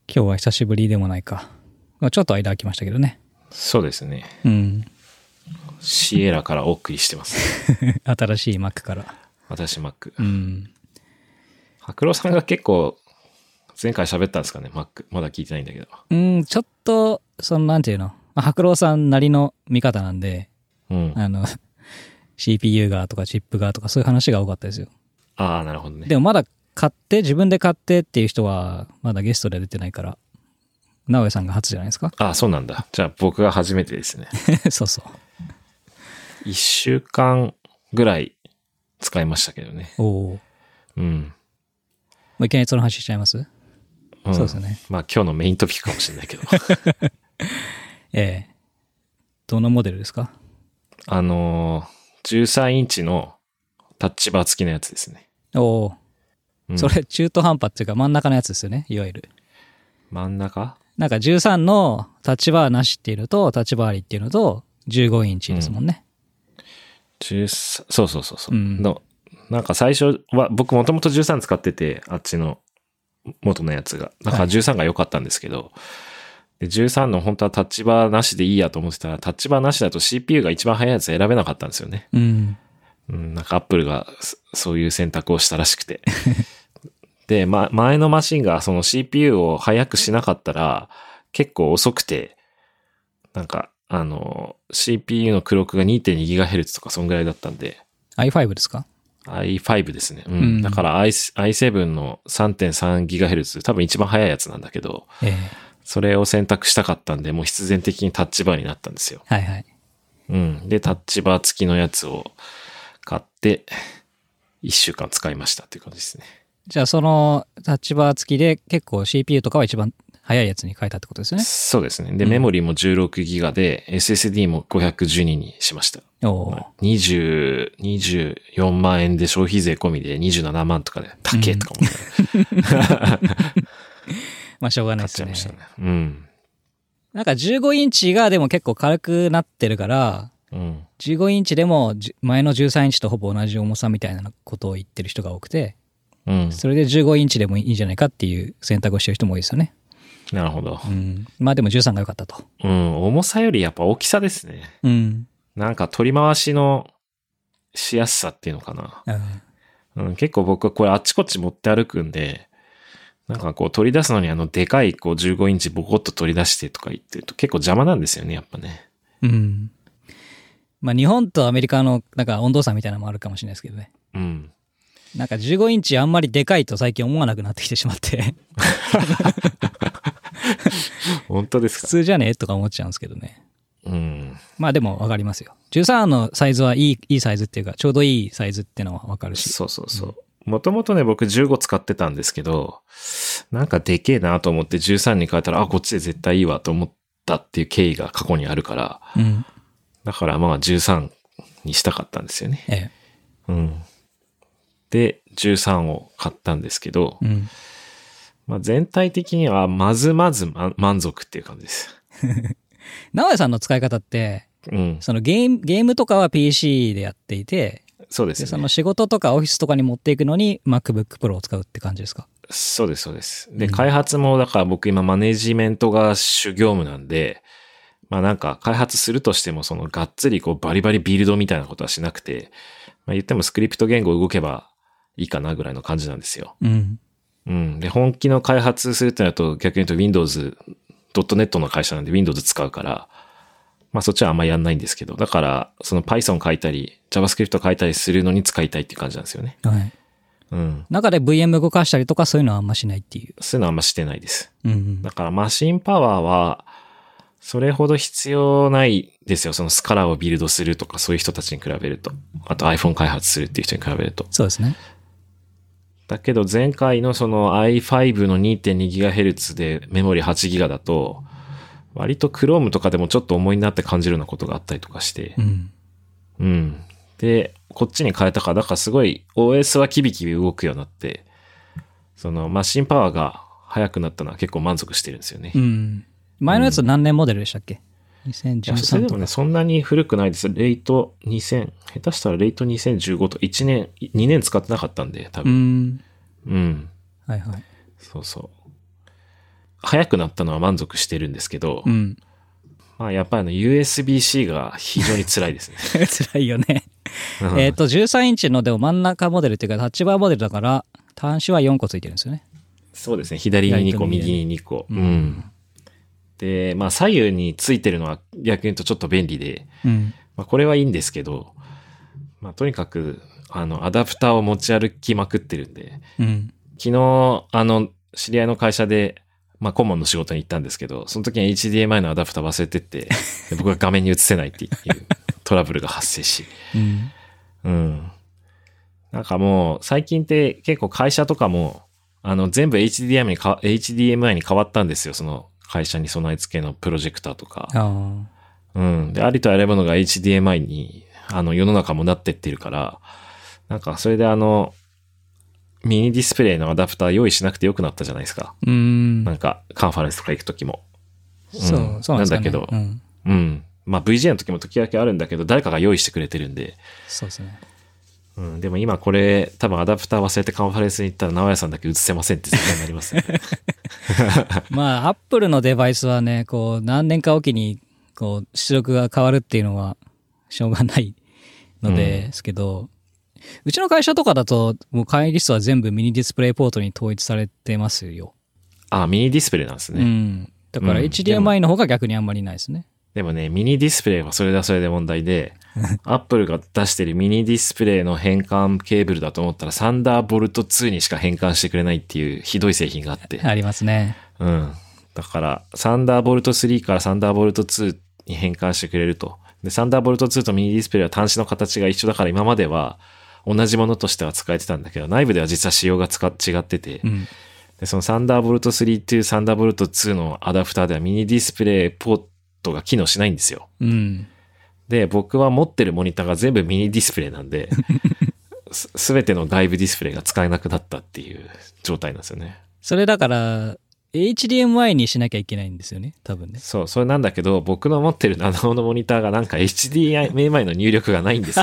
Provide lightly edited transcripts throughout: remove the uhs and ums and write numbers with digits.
今日は久しぶりでもないか。ちょっと間空きましたけどね。 そうですね。 うん。 シエラからお送りしてます。 新しい Mac から。 私 Mac。 うん。 白郎さんが結構前回喋ったんですかね、Mac。まだ聞いてないんだけど。 ちょっと、なんていうの。白郎さんなりの見方なんで、 うん。 CPU がとかチップがとかそういう話が多かったですよ。 ああ、なるほどね。 でもまだ自分で買ってっていう人はまだゲストで出てないから、直江さんが初じゃないですか。 ああ、そうなんだ。じゃあ僕が初めてですね。 そうそう。 1週間ぐらい使いましたけどね。 おお。 うん。 もういきなりその話しちゃいます？ うん、 そうですね。 まあ今日のメイントピックかもしれないけど。 どのモデルですか ？13インチのタッチバー付きのやつですね。 おお、うん。それ中途半端っていうか真ん中のやつですよね、いわゆる。 真ん中？ なんか13のタッチバーなしっていうのと、タッチバーありっていうのと、15インチですもんね。 そうそうそうそう、うん。なんか最初は、僕もともと13使ってて、あっちの元のやつが。だから13が良かったんですけど、で13の本当はタッチバーなしでいいやと思ってたら、タッチバーなしだと CPU が一番速いやつ選べなかったんですよね。 うん。 なんか Apple がそういう選択をしたらしくて。で、前のマシンがその CPU を速くしなかったら結構遅くて、なんかCPU のクロックが 2.2GHz とかそんぐらいだったんで。 i5 ですか？ i5 ですね。うん。だから i7 の 3.3GHz 多分一番速いやつなんだけど、それを選択したかったんで、もう必然的にタッチバーになったんですよ。 はいはい。 うん。で、タッチバー付きのやつを買って、1週間使いましたっていう感じですね。 じゃあそのタッチバー付きで結構 CPU とかは一番速いやつに変えたってことですよね。 そうですね。で、メモリも 16GB で、SSD も512にしました。24万円で消費税込みで27万とかで、高えとか思って。 まあしょうがないですね。買っちゃいましたね。 うん。 なんか15インチがでも結構軽くなってるから、 うん、 15インチでも前の13インチとほぼ同じ重さみたいなことを言ってる人が多くて、 うん、 それで15インチでもいいんじゃないかっていう選択をしてる人も多いですよね。 なるほど。 うん、まあでも13が良かったと。 うん、重さよりやっぱ大きさですね。 うん。 なんか取り回しのしやすさっていうのかな。うん、結構僕はこれあっちこっち持って歩くんで、なんかこう取り出すのにでかいこう15インチボコッと取り出してとか言ってると結構邪魔なんですよね、やっぱね。 うん。まあ日本とアメリカのなんか温度差みたいなのもあるかもしれないですけどね。 うん。 なんか15インチあんまりでかいと最近思わなくなってきてしまって。 本当ですか？ 普通じゃねえとか思っちゃうんですけどね。 うん。 まあでもわかりますよ。13のサイズはいいサイズっていうか、ちょうどいいサイズってのはわかるし。 そうそうそう。もともとね、僕15使ってたんですけど、なんかでけえなと思って13に変えたら、こっちで絶対いいわと思ったっていう経緯が過去にあるから、 うん、 だからまあ13にしたかったんですよね。うん。で、13を買ったんですけど、 うん、 まあ全体的にはまず満足っていう感じです。 直江さんの使い方って、 うん、 そのゲームとかは PC でやっていて、 そうですね。 でその仕事とかオフィスとかに持っていくのに MacBook Pro を使うって感じですか？ そうです、そうです。で、開発もだから僕今マネジメントが主業務なんで、まあなんか開発するとしてもそのがっつりこうバリバリビルドみたいなことはしなくて、まあ言ってもスクリプト言語動けばいいかなぐらいの感じなんですよ。 うん。 うん。で、本気の開発するってなると逆に言うと Windows.net の会社なんで Windows 使うから、まあそっちはあんまやんないんですけど、だからその Python 書いたり JavaScript 書いたりするのに使いたいっていう感じなんですよね。 はい。 うん。 中で VM 動かしたりとかそういうのはあんましないっていう。 そういうのはあんましてないです。 うん。 だからマシンパワーはそれほど必要ないですよ。そのスカラをビルドするとかそういう人たちに比べると。あと iPhone 開発するっていう人に比べると。 そうですね。 だけど前回のその i5 の 2.2GHz でメモリ 8GB だと、割と Chrome とかでもちょっと重いなって感じるようなことがあったりとかして。 うん。 うん。で、こっちに変えたから、だからすごい OS はキビキビ動くようになって、そのマシンパワーが速くなったのは結構満足してるんですよね。 うん。前のやつ何年モデルでしたっけ？ 2013 とか。 それでもね、そんなに古くないです。レイト2000、下手したらレイト2015と1年、2年使ってなかったんで、多分。うん。 はいはい。 そうそう。 早くなったのは満足してるんですけど、 うん。 まあやっぱりUSB-C が非常に辛いですね。 辛いよね。 うん 13インチのでも真ん中モデルっていうかタッチバーモデルだから端子は4個ついてるんですよね。 そうですね。左に2個、右に2個。うん。で、まあ左右についてるのは逆に言うとちょっと便利で、 うん。 まあこれはいいんですけど、まあとにかく、アダプターを持ち歩きまくってるんで、 うん。 昨日、知り合いの会社で、まあ顧問の仕事に行ったんですけど、その時に HDMI のアダプター忘れてって、で僕が画面に映せないっていうトラブルが発生し、 うん。 うん。なんかもう最近って結構会社とかも、全部 HDMI に変わったんですよ。その会社に備え付けのプロジェクターとか。 あうん。で、ありとあらゆるものが HDMI に、世の中もなってってるから、なんかそれでミニディスプレイのアダプター用意しなくてよくなったじゃないですか。 あ。 なんかカンファレンスとか行くときも。 そうなんですかね。 なんだけど、うん。まあ VJ の時も時々あるんだけど、誰かが用意してくれてるんで。 そうですね。 うん。でも今これ、多分アダプター忘れてカンファレンスに行ったら、直哉さんだけ映せませんって絶対になりますね。 まあ、アップルのデバイスはね、こう、何年かおきに、こう、出力が変わるっていうのは、しょうがないのですけど、うちの会社とかだと、もう会議室は全部ミニディスプレイポートに統一されてますよ。 あ、ミニディスプレイなんですね。 うん。だから HDMI の方が逆にあんまりないですね。 でもね、ミニディスプレイはそれで問題で、アップルが出してるミニディスプレイの変換ケーブルだと思ったら、サンダーボルト2にしか変換してくれないっていうひどい製品があって。 ありますね。 うん。だから、サンダーボルト3からサンダーボルト2に変換してくれると。で、サンダーボルト2とミニディスプレイは端子の形が一緒だから今までは同じものとしては使えてたんだけど、内部では実は仕様が違ってて、 うん。 で、そのサンダーボルト3とサンダーボルト2のアダプターではミニディスプレイポートが機能しないんですよ。 うん。 で、僕は持ってるモニターが全部ミニディスプレイなんで、すべての外部ディスプレイが使えなくなったっていう状態なんですよね。 それだから、HDMI にしなきゃいけないんですよね、多分ね。 そう、それなんだけど、僕の持ってるナノのモニターがなんか HDMI の入力がないんですよ。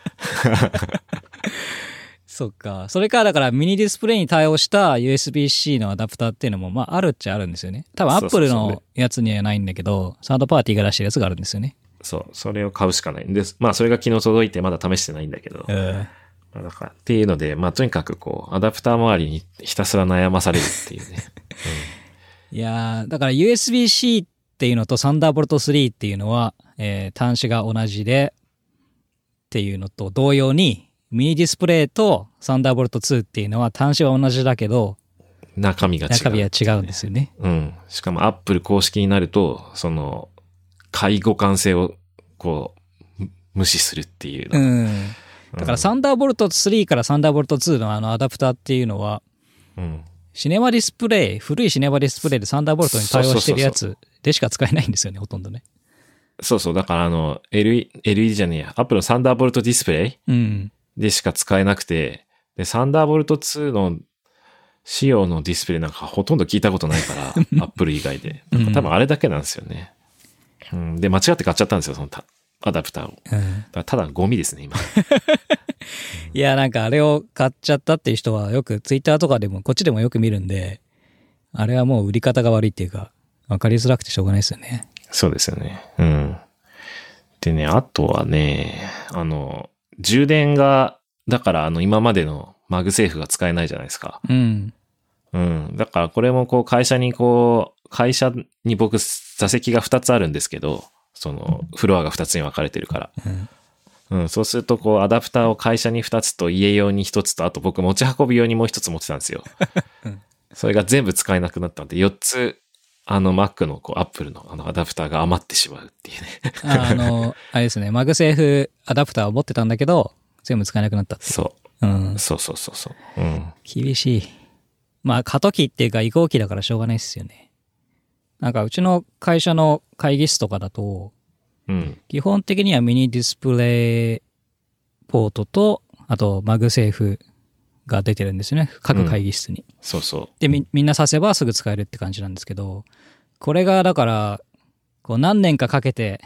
そっか。それからだからミニディスプレイに対応した USB-C のアダプターっていうのも、まああるっちゃあるんですよね。多分 Apple のやつにはないんだけど、サードパーティーが出してるやつがあるんですよね。 そう、それを買うしかないんです。まあそれが昨日届いてまだ試してないんだけど。まあだからっていうので、まあとにかくこう、アダプター周りにひたすら悩まされるっていうね。 いやー、だから USB-C っていうのとサンダーボルト3っていうのは、端子が同じでっていうのと同様に、ミニディスプレイとサンダーボルト2っていうのは端子は同じだけど、 中身が違う、 中身は違うんですよね。 うん。しかも Apple 公式になると、その、介護感性をこう、無視するっていうの。 うん。だからサンダーボルト3からサンダーボルト2のアダプターっていうのは、 うん。 シネマディスプレイ、古いシネマディスプレイでサンダーボルトに対応してるやつでしか使えないんですよね、ほとんどね。 そうそう。だからLED じゃねえや。Apple のサンダーボルトディスプレイでしか使えなくて、で、サンダーボルト2の仕様のディスプレイなんかほとんど聞いたことないから、Apple 以外で。なんか多分あれだけなんですよね。うん、で、間違って買っちゃったんですよ、そのアダプターを。だからただゴミですね、今。 いや、なんかあれを買っちゃったっていう人はよく Twitter とかでも、こっちでもよく見るんで、あれはもう売り方が悪いっていうか、わかりづらくてしょうがないですよね。 そうですよね。うん。でね、あとはね、充電が、だから今までのマグセーフが使えないじゃないですか。 うん。 うん。だからこれもこう会社に僕座席が2つあるんですけど、そのフロアが2つに分かれてるから。うん。そうするとこうアダプターを会社に2つと家用に1つと、あと僕持ち運び用にもう1つ持ってたんですよ。それが全部使えなくなったんで、4つ、Mac のApple のアダプターが余ってしまうっていうね。 あれですね、マグセーフアダプターを持ってたんだけど、全部使えなくなったって。 そう。うん。そう。うん。 厳しい。まあ、過渡期っていうか移行期だからしょうがないですよね。なんかうちの会社の会議室とかだと、 うん、 基本的にはミニディスプレイポートと、あとマグセーフが出てるんですよね。各会議室に。 そうそう。 で、みんな挿せばすぐ使えるって感じなんですけど、これがだから、こう何年かかけて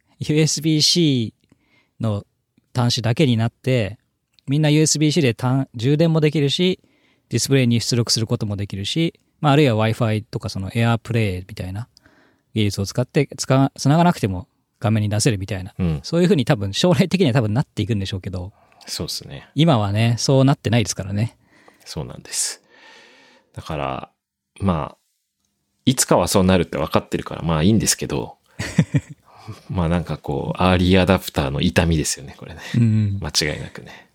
USB-C の端子だけになって、みんな USB-C で充電もできるし、ディスプレイに出力することもできるし、 まあ、あるいは Wi-Fi とかその AirPlay みたいな技術を使って繋がなくても画面に出せるみたいな、そういう風に多分将来的には多分なっていくんでしょうけど、 そうですね。 今はね、そうなってないですからね。 そうなんです。だから、まあ、いつかはそうなるって分かってるから、まあいいんですけど、まあなんかこう、アーリーアダプターの痛みですよね、これね。間違いなくね。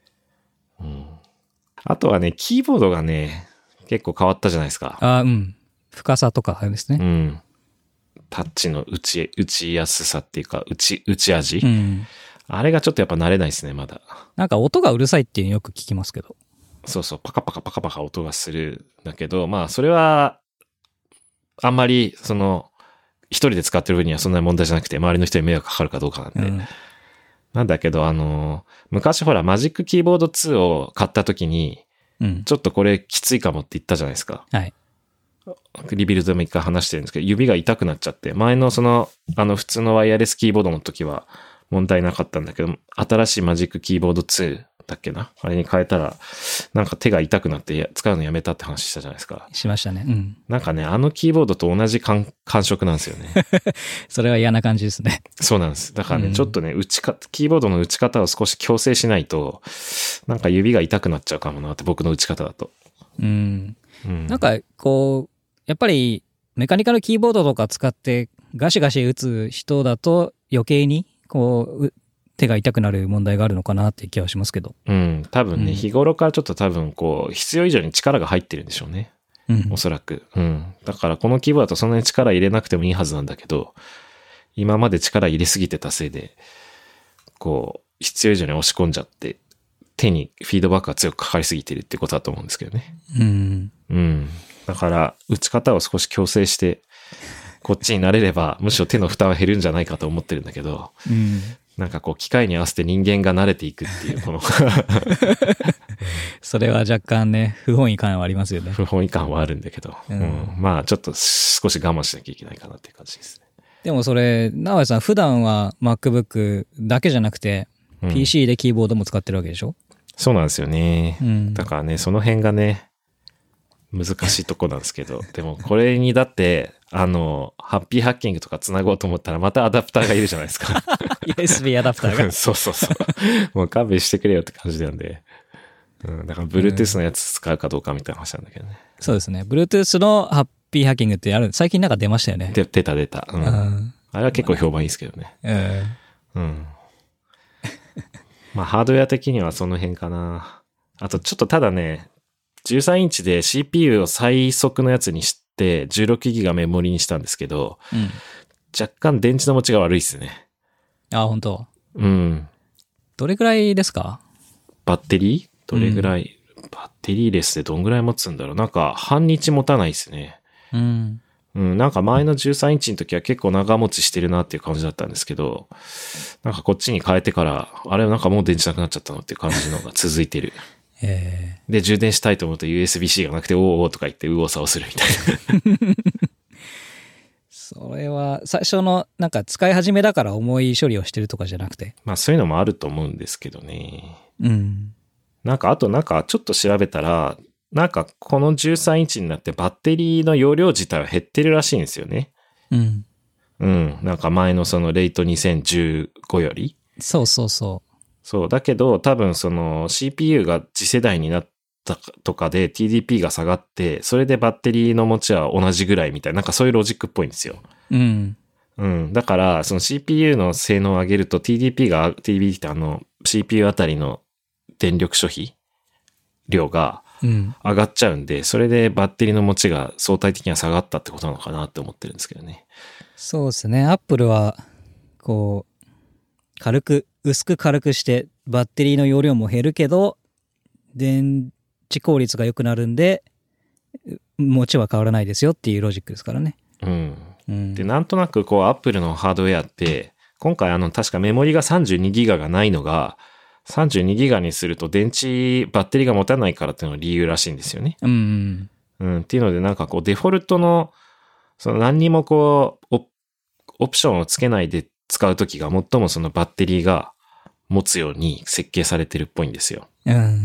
あとはね、キーボードがね、結構変わったじゃないですか。 深さとかあれですね。 タッチの打ちやすさっていうか、打ち味、あれがちょっとやっぱ慣れないですね、まだ。 なんか音がうるさいっていうのよく聞きますけど。 そうそう、パカパカパカパカ音がするんだけど、まあそれは、あんまり、一人で使ってる分にはそんなに問題じゃなくて、周りの人に迷惑かかるかどうかなんで。なんだけど、昔ほら、マジックキーボード2を買った時に、ちょっとこれきついかもって言ったじゃないですか。 はい。 リビルドでも一回話してるんですけど、指が痛くなっちゃって、前の普通のワイヤレスキーボードの時は問題なかったんだけど、新しいマジックキーボード2だっけな、あれに変えたら、なんか手が痛くなって使うのやめたって話したじゃないですか。 しましたね。 なんかね、キーボードと同じ感触なんですよね。 それは嫌な感じですね。 そうなんです。だからね、ちょっとね、キーボードの打ち方を少し矯正しないと、なんか指が痛くなっちゃうかもなって、僕の打ち方だと。なんか、こう、やっぱりメカニカルキーボードとか使ってガシガシ打つ人だと余計に、こう、手が痛くなる問題があるのかなって気はしますけど。 多分ね、日頃からちょっと多分こう、必要以上に力が入ってるんでしょうね。おそらく。だからこのキーボードだとそんなに力入れなくてもいいはずなんだけど、今まで力入れすぎてたせいで、こう、必要以上に押し込んじゃって、手にフィードバックが強くかかりすぎてるってことだと思うんですけどね。だから、打ち方を少し矯正して、こっちになれれば、むしろ手の負担は減るんじゃないかと思ってるんだけど、なんかこう、機械に合わせて人間が慣れていくっていう、このそれは若干ね、不本意感はありますよね。 不本意感はあるんだけど、まあ、ちょっと少し我慢しなきゃいけないかなっていう感じですね。 でもそれ、直江さん、普段は MacBook だけじゃなくて、PC でキーボードも使ってるわけでしょ？ そうなんですよね。だからね、その辺がね、難しいとこなんですけど、でもこれにだって、ハッピーハッキングとか繋ごうと思ったらまたアダプターがいるじゃないですか。 USB アダプターが。 そう。もう勘弁してくれよって感じなんで。だから Bluetooth のやつ使うかどうかみたいな話なんだけどね。 そうですね。Bluetooth のハッピーハッキングって最近なんか出ましたよね。 出た。あれは結構評判いいですけどね。まあハードウェア的にはその辺かな。あとちょっとただね、13インチで CPU を最速のやつにして16ギガメモリにしたんですけど、若干電池の持ちが悪いですね。 あ、本当。 どれぐらいですか？ バッテリーどれぐらい、バッテリーレスでどんぐらい持つんだろう。なんか半日持たないですね。なんか前の13インチの時は結構長持ちしてるなっていう感じだったんですけど、なんかこっちに変えてから、あれなんかもう電池なくなっちゃったのっていう感じのが続いてる。で、充電したいと思うと USB-C がなくて、おーとか言って右往左往するみたいな。 それは、最初の、なんか使い始めだから重い処理をしてるとかじゃなくて。 まあそういうのもあると思うんですけどね。なんか、あとなんかちょっと調べたら、なんかこの13インチになってバッテリーの容量自体は減ってるらしいんですよね。なんか前のそのレイト2015より。 そう。 そう。だけど、多分その CPU が次世代になったとかで TDP が下がって、それでバッテリーの持ちは同じぐらいみたいな、なんかそういうロジックっぽいんですよ。だから、その CPU の性能を上げると TDP ってCPU あたりの電力消費量が上がっちゃうんで、それでバッテリーの持ちが相対的には下がったってことなのかなって思ってるんですけどね。 そうですね。Apple は、こう、薄く軽くして、バッテリーの容量も減るけど、電池効率が良くなるんで、持ちは変わらないですよっていうロジックですからね。 で、なんとなくこう、Apple のハードウェアって、今回確かメモリが32ギガがないのが、32ギガにするとバッテリーが持たないからっていうのが理由らしいんですよね。っていうのでなんかこうデフォルトの、その何にもこう、オプションをつけないで使うときが最もそのバッテリーが持つように設計されてるっぽいんですよ。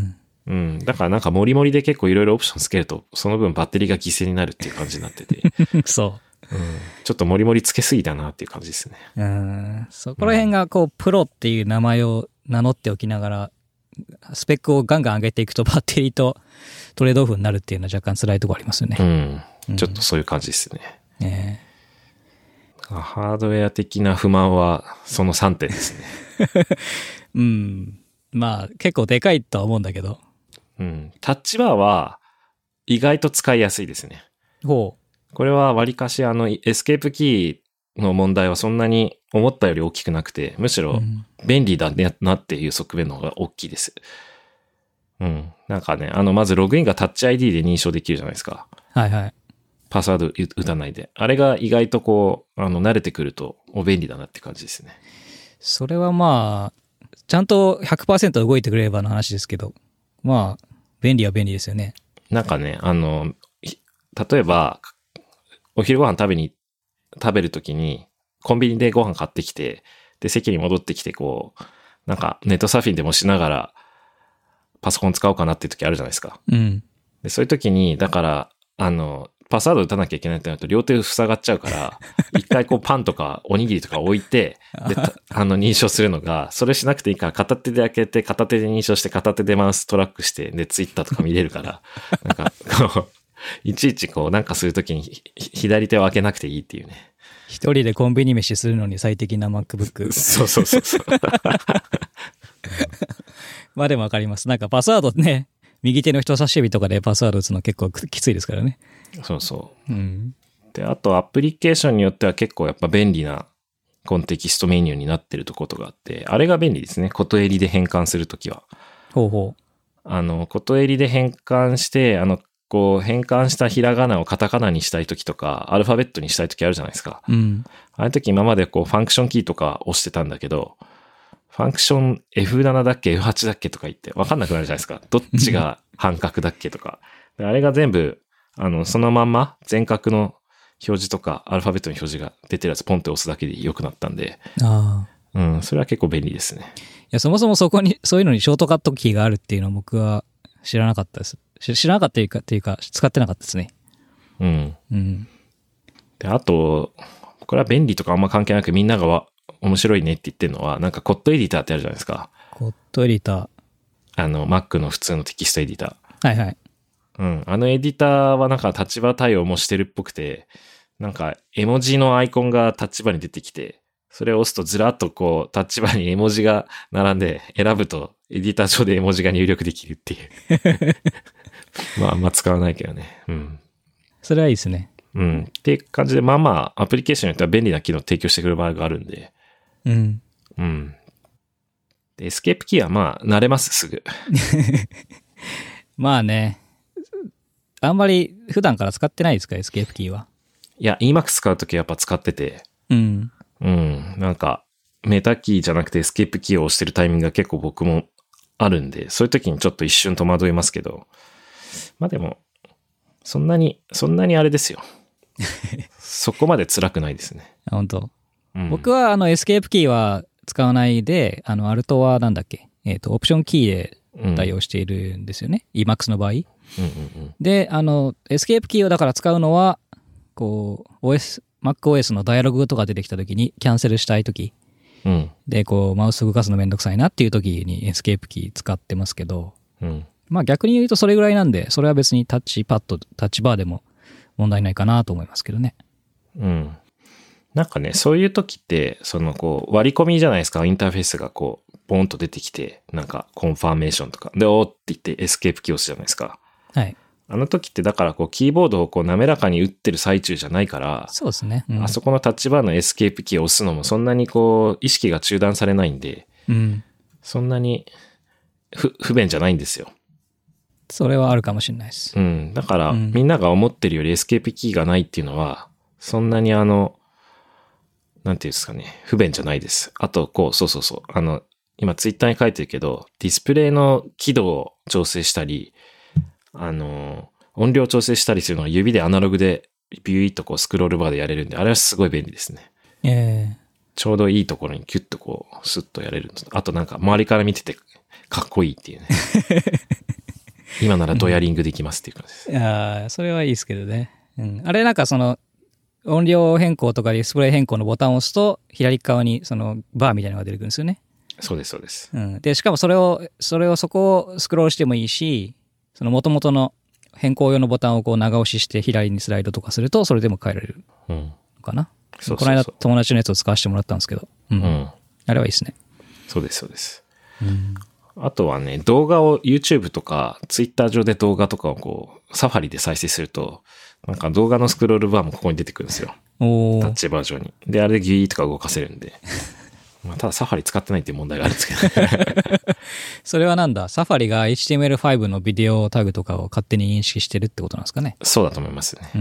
うん。だからなんかモリモリで結構いろいろオプションつけると、その分バッテリーが犠牲になるっていう感じになってて。 そうん。ちょっとモリモリつけすぎたなっていう感じですね。 そこら辺がこう、プロっていう名前を名乗っておきながら、スペックをガンガン上げていくとバッテリーとトレードオフになるっていうのは若干辛いところありますよね。 うん。ちょっとそういう感じですね。ハードウェア的な不満はその3点ですね。 うん。まあ結構でかいとは思うんだけど。 うん。タッチバーは意外と使いやすいですね。 ほう。 これは割かしエスケープキーの問題はそんなに思ったより大きくなくて、むしろ便利だなっていう側面の方が大きいです。うん。なんかね、まずログインがタッチ ID で認証できるじゃないですか。 はいはい。 パスワード打たないで。あれが意外とこう、慣れてくると便利だなって感じですね。 それはまあ、ちゃんと 100% 動いてくれればの話ですけど、まあ、便利は便利ですよね。 なんかね、例えば、お昼ご飯食べるときに、コンビニでご飯買ってきて、で、席に戻ってきて、こう、なんかネットサーフィンでもしながら、パソコン使おうかなっていう時あるじゃないですか。 うん。 で、そういう時に、だから、パスワード打たなきゃいけないってなると両手塞がっちゃうから、一回こうパンとかおにぎりとか置いて、で、認証するのが、それしなくていいから片手で開けて、片手で認証して、片手でマウストラックして、で、ツイッターとか見れるから、なんか、こう、いちいちこうなんかするときに左手を開けなくていいっていうね。 一人でコンビニ飯するのに最適な MacBook。 そうそうそうそう。 まあでもわかります。なんかパスワードね、右手の人差し指とかでパスワード打つの結構きついですからね。 そうそう。 うん。 で、あとアプリケーションによっては結構やっぱ便利なコンテキストメニューになってるとことがあって、あれが便利ですね。こと襟で変換するときは。 ほうほう。こと襟で変換して、こう変換したひらがなをカタカナにしたいときとか、アルファベットにしたいときあるじゃないですか。 うん。 あの時今までこうファンクションキーとか押してたんだけど、ファンクション F7 だっけ F8 だっけとか言って分かんなくなるじゃないですか。どっちが半角だっけとか。であれが全部、そのまんま全角の表示とかアルファベットの表示が出てるやつポンって押すだけで良くなったんで。 ああ。 うん、それは結構便利ですね。 いや、そもそもそこに、そういうのにショートカットキーがあるっていうのは僕は知らなかったです。知らなかったっていうか、使ってなかったですね。 うん。 うん。 で、あと、これは便利とかあんま関係なくみんなが面白いねって言ってるのは、なんかコットエディターってあるじゃないですか。 コットエディター。Mac の普通のテキストエディター。はいはい。 うん。エディターはなんか立場対応もしてるっぽくて、なんか絵文字のアイコンがタッチバーに出てきて、それを押すとずらっとこうタッチバーに絵文字が並んで選ぶとエディター上で絵文字が入力できるっていう。まああんま使わないけどね。うん。 それはいいですね。 うん。っていう感じで、まあまあアプリケーションによっては便利な機能を提供してくる場合があるんで。 うん。 うん。で、エスケープキーはまあ慣れますすぐ。 まあね。あんまり普段から使ってないですか、エスケープキーは。 いや、Emacs 使うときやっぱ使ってて。 うん。 うん。なんか、メタキーじゃなくてエスケープキーを押してるタイミングが結構僕もあるんで、そういう時にちょっと一瞬戸惑いますけど。まあでも、そんなにあれですよ。そこまで辛くないですね。 本当。 うん、 僕はエスケープキーは使わないで、アルトはなんだっけ、オプションキーで対応しているんですよね。Emacs の場合。で、エスケープキーをだから使うのは、こう、MacOS のダイアログとか出てきた時にキャンセルしたい時、 うん、 で、こう、マウス動かすのめんどくさいなっていう時にエスケープキー使ってますけど、 うん、 まあ逆に言うとそれぐらいなんで、それは別にタッチパッド、タッチバーでも問題ないかなと思いますけどね。 うん。なんかね、そういう時って、割り込みじゃないですか、インターフェースがこう、ボンと出てきて、なんか、コンファーメーションとか、で、おーって言ってエスケープキー押すじゃないですか。 はい。 あの時ってだからこう、キーボードをこう、滑らかに打ってる最中じゃないから、 そうですね。うん、 あそこのタッチバーのエスケープキーを押すのもそんなにこう、意識が中断されないんで、 うん。 そんなに不便じゃないんですよ。 それはあるかもしれないです。 うん。だから、みんなが思ってるよりエスケープキーがないっていうのは、そんなになんていうんですかね、不便じゃないです。あと、今ツイッターに書いてるけど、ディスプレイの輝度を調整したり、音量調整したりするのは指でアナログでビューイッとこうスクロールバーでやれるんで、あれはすごい便利ですね。ちょうどいいところにキュッとこう、スッとやれるんです。あとなんか周りから見ててかっこいいっていうね。 今ならドヤリングできますっていう感じです。 いやそれはいいですけどね。うん。あれなんかその、音量変更とかディスプレイ変更のボタンを押すと、左側にそのバーみたいなのが出てくるんですよね。 そうです、そうです。 うん。で、しかもそこをスクロールしてもいいし、その元々の変更用のボタンをこう長押しして左にスライドとかすると、それでも変えられるのかな。そうこの間友達のやつを使わせてもらったんですけど。うん。あれはいいですね。 そうです、そうです。あとはね、動画を YouTube とか Twitter 上で動画とかをこう、サファリで再生すると、なんか動画のスクロールバーもここに出てくるんですよ。タッチバージョンに。で、あれでギュイーとか動かせるんで。まあ、ただサファリ使ってないっていう問題があるんですけど。 それはなんだ、サファリが HTML5 のビデオタグとかを勝手に認識してるってことなんですかね。 そうだと思いますね。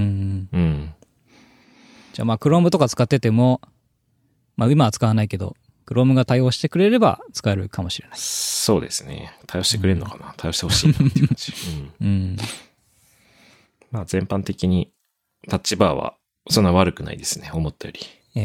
じゃあまあ Chrome とか使ってても、まあ今は使わないけど、Chrome が対応してくれれば使えるかもしれない。 そうですね。対応してくれるのかな、対応してほしいなっていう感じ。まあ全般的にタッチバーはそんな悪くないですね。思ったより。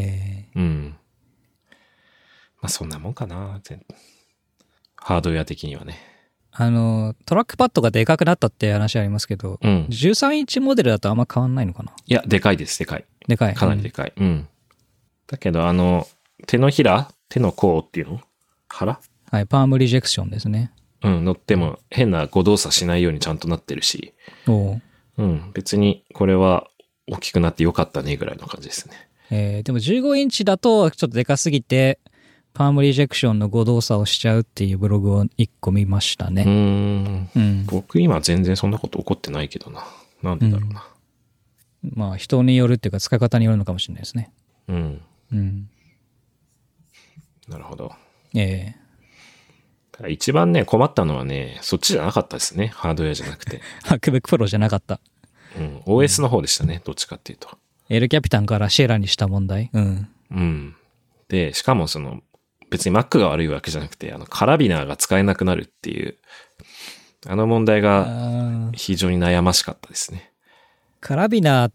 まあそんなもんかな。ハードウェア的にはね。 トラックパッドがでかくなったって話ありますけど、13インチモデルだとあんま変わんないのかな。 いや、でかいです、でかい。 でかい。 かなりでかい。だけど手の甲っていうの腹？ はい、パームリジェクションですね。 乗っても変な誤動作しないようにちゃんとなってるし。別にこれは大きくなってよかったねぐらいの感じですね。でも15インチだとちょっとでかすぎて、パームリジェクションの誤動作をしちゃうっていうブログを1個見ましたね。 僕今全然そんなこと起こってないけどな。なんでだろうな。 まあ人によるっていうか使い方によるのかもしれないですね。 なるほど。 ただ一番ね、困ったのはね、そっちじゃなかったですね。ハードウェアじゃなくて。 MacBook Pro じゃなかった。 OS の方でしたね。どっちかっていうと。 エルキャピタンからシェラにした問題。 で、しかも別に Mac が悪いわけじゃなくて、カラビナーが使えなくなるっていう、問題が非常に悩ましかったですね。 カラビナーって、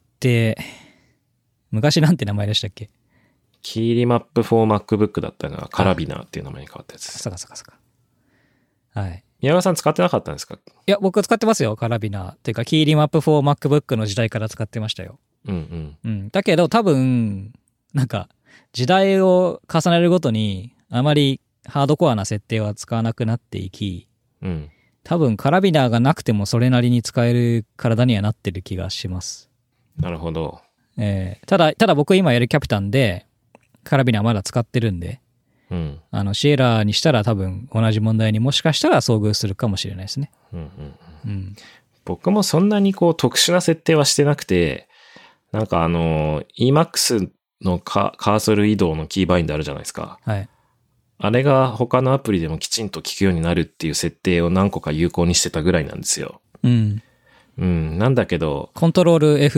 昔なんて名前でしたっけ？ キーリマップ for MacBook だったのがカラビナーっていう名前に変わったやつです。 そうか。はい。 宮川さん使ってなかったんですか？ いや、僕使ってますよ、カラビナー。っていうか、キーリマップ for MacBook の時代から使ってましたよ。だけど多分、なんか、時代を重ねるごとに、あまりハードコアな設定は使わなくなっていき、多分カラビナーがなくてもそれなりに使える体にはなってる気がします。 なるほど。 ただ僕今やるキャピタンで、カラビナーまだ使ってるんで、シエラにしたら多分同じ問題にもしかしたら遭遇するかもしれないですね。 僕もそんなに特殊な設定はしてなくて、なんかEmacs のカーソル移動のキーバインドあるじゃないですか。 はい。 あれが他のアプリでもきちんと効くようになるっていう設定を何個か有効にしてたぐらいなんですよ。なんだけど。 コントロール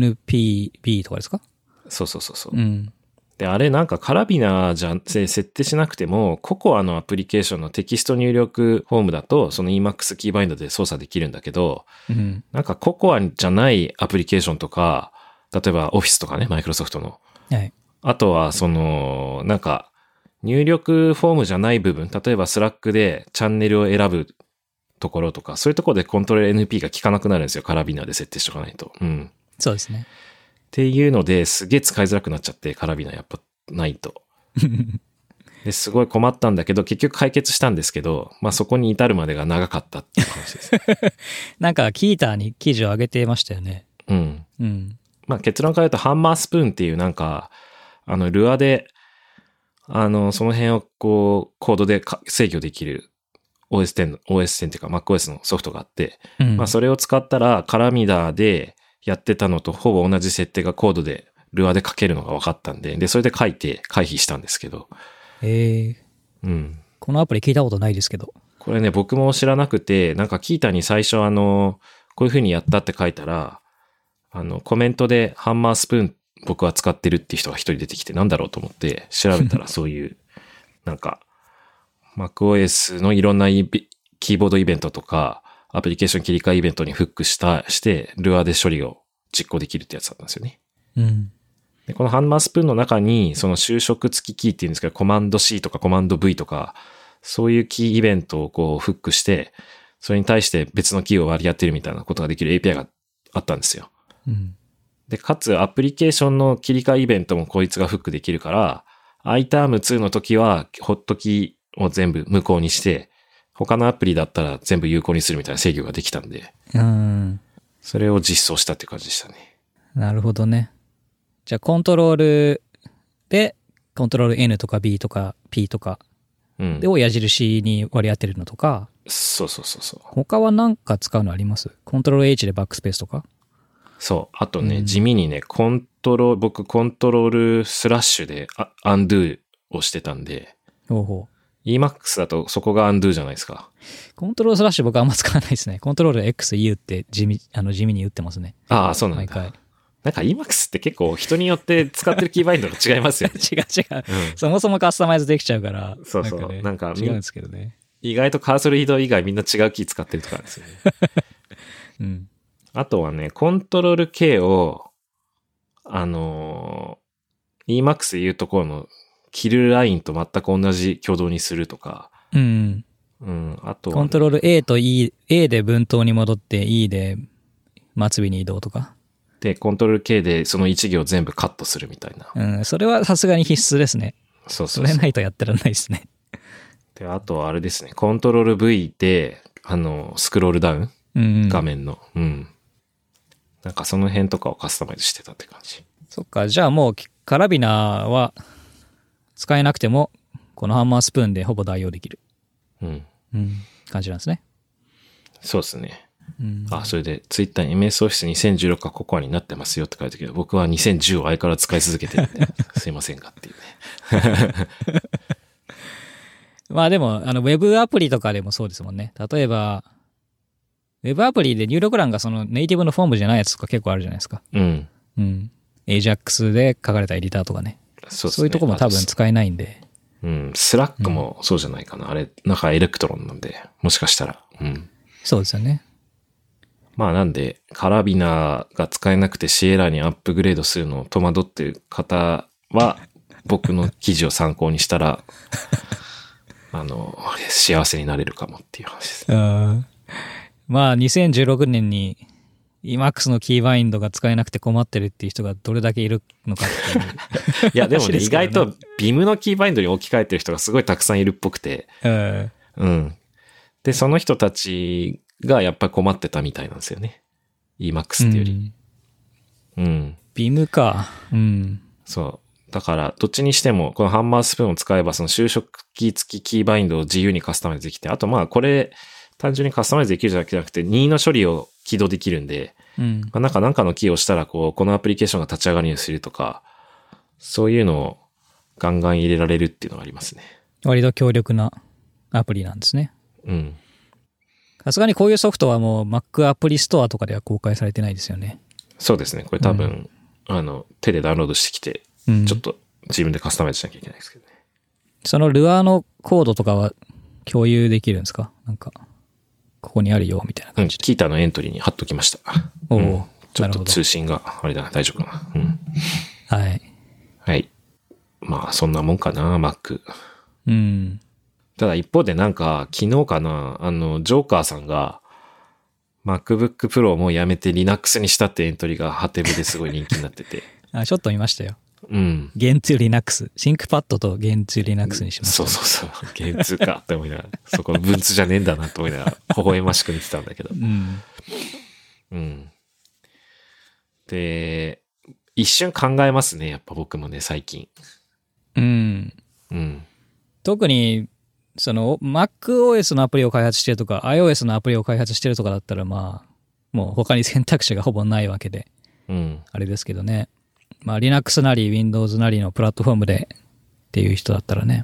FNPB とかですか？ そう。で、あれなんかカラビナーじゃ設定しなくても、ココアのアプリケーションのテキスト入力フォームだと、その Emacs キーバインドで操作できるんだけど、なんかココアじゃないアプリケーションとか、例えば Office とかね、マイクロソフトの。あとは、なんか、入力フォームじゃない部分、例えば Slack でチャンネルを選ぶところとか、そういうところでコントロール NP が効かなくなるんですよ。カラビナーで設定しとかないと。 そうですね。 っていうのですげえ使いづらくなっちゃって、カラビナーやっぱないと。ですごい困ったんだけど、結局解決したんですけど、まあそこに至るまでが長かったっていう話です。 なんかキーターに記事を上げてましたよね。 まあ結論から言うとハンマースプーンっていうなんか、ルアで、その辺をコードで制御できる OS10 っていうか MacOS のソフトがあって、まあそれを使ったらカラビナーでやってたのとほぼ同じ設定がコードでルアで書けるのが分かったんで、それで書いて回避したんですけど。 このアプリ聞いたことないですけど。 これね、僕も知らなくて、なんかキータに最初こういう風にやったって書いたら、コメントでハンマースプーン僕は使ってるっていう人が一人出てきてなんだろうと思って調べたらそういう、なんか、MacOS のいろんなキーボードイベントとか、アプリケーション切り替えイベントにフックして、ルアーで処理を実行できるってやつだったんですよね。でこのハンマースプーンの中に、その修飾付きキーっていうんですけど、コマンド C とかコマンド V とか、そういうキーイベントをフックして、 それに対して別のキーを割り当てるみたいなことができる API があったんですよ。 うん。 で、かつアプリケーションの切り替えイベントもこいつがフックできるから、iTerm2 の時はホットキーを全部無効にして、他のアプリだったら全部有効にするみたいな制御ができたんで、それを実装したって感じでしたね。 なるほどね。じゃあコントロールで、コントロール N とか B とか P とかでを矢印に割り当てるのとか、 そうそうそうそう。 他は何か使うのあります？コントロール H でバックスペースとか？ そう。あとね、地味にね、僕コントロールスラッシュでアンドゥをしてたんで、Emacs だとそこがアンドゥじゃないですか。 コントロールスラッシュ僕あんま使わないですね。コントロール XU って地味に打ってますね。 ああ、そうなんだ。毎回。なんか Emacs って結構人によって使ってるキーバインドが違いますよね。 違う。そもそもカスタマイズできちゃうから。 そうそう。なんか違うんですけどね。 意外とカーソル移動以外みんな違うキー使ってるとかなんですよね。 うん。 あとはね、コントロール K を、Emacs で言うところのキルラインと全く同じ挙動にするとか。 うん。あとは、ね、コントロール A と E、A で分頭に戻って E で末尾に移動とか。 で、コントロール K でその一行全部カットするみたいな。それはさすがに必須ですね。 そう。 それないとやってらんないですね。 で、あとはあれですね、コントロール V で、スクロールダウン、画面の。なんかその辺とかをカスタマイズしてたって感じ。 そっか、じゃあもうカラビナは使えなくても、このハンマースプーンでほぼ代用できる。感じなんですね。 そうですね。それで、ツイッターに MS Office 2016がココアになってますよって書いてるけど、僕は2010を相変わらず使い続けてるんで、すいませんがっていうね。 まあでも、ウェブアプリとかでもそうですもんね。例えば、ウェブアプリで入力欄がそのネイティブのフォームじゃないやつとか結構あるじゃないですか。AJAX で書かれたエディターとかね。そういうとこも多分使えないんで。 スラックもそうじゃないかな。あれ、なんかエレクトロンなんで、もしかしたら。 そうですよね。 まあなんで、カラビナが使えなくてシエラにアップグレードするのを戸惑ってる方は、僕の記事を参考にしたら、幸せになれるかもっていう話です。 まあ2016年に Emacs のキーバインドが使えなくて困ってるっていう人がどれだけいるのかっていう。 いやでもね、意外と Vim のキーバインドに置き換えてる人がすごいたくさんいるっぽくて。で、その人たちがやっぱり困ってたみたいなんですよね。Emacs っていうより。 Vim か。 そう。だから、どっちにしても、このハンマースプーンを使えば、その就職キー付きキーバインドを自由にカスタマイズできて、あとまあ、これ、単純にカスタマイズできるじゃなくて、任意の処理を起動できるんで、なんかのキーを押したら、このアプリケーションが立ち上がるようにするとか、そういうのをガンガン入れられるっていうのがありますね。 割と強力なアプリなんですね。さすがにこういうソフトはもう Mac アプリストアとかでは公開されてないですよね。 そうですね。これ多分、手でダウンロードしてきて、ちょっと自分でカスタマイズしなきゃいけないですけどね。 そのルアーのコードとかは共有できるんですか？なんか、ここにあるよみたいな感じで。 キータのエントリーに貼っときました。ちょっと通信があれだな、大丈夫かな。はい。 はい。まあ、そんなもんかな、Mac。ただ一方でなんか、昨日かな、ジョーカーさんが、MacBook Pro をもうやめて Linux にしたってエントリーがハテブですごい人気になってて。 ちょっと見ましたよ。ゲンツー Linux。シンクパッドとゲンツー Linux にしました。 そう。ゲンツーかって思いながら、そこ文通じゃねえんだなと思いながら、微笑ましく見てたんだけど。で、一瞬考えますね、やっぱ僕もね、最近。 特に、その MacOS のアプリを開発してるとか iOS のアプリを開発してるとかだったらまあもう他に選択肢がほぼないわけで、あれですけどね、まあ Linux なり Windows なりのプラットフォームでっていう人だったらね。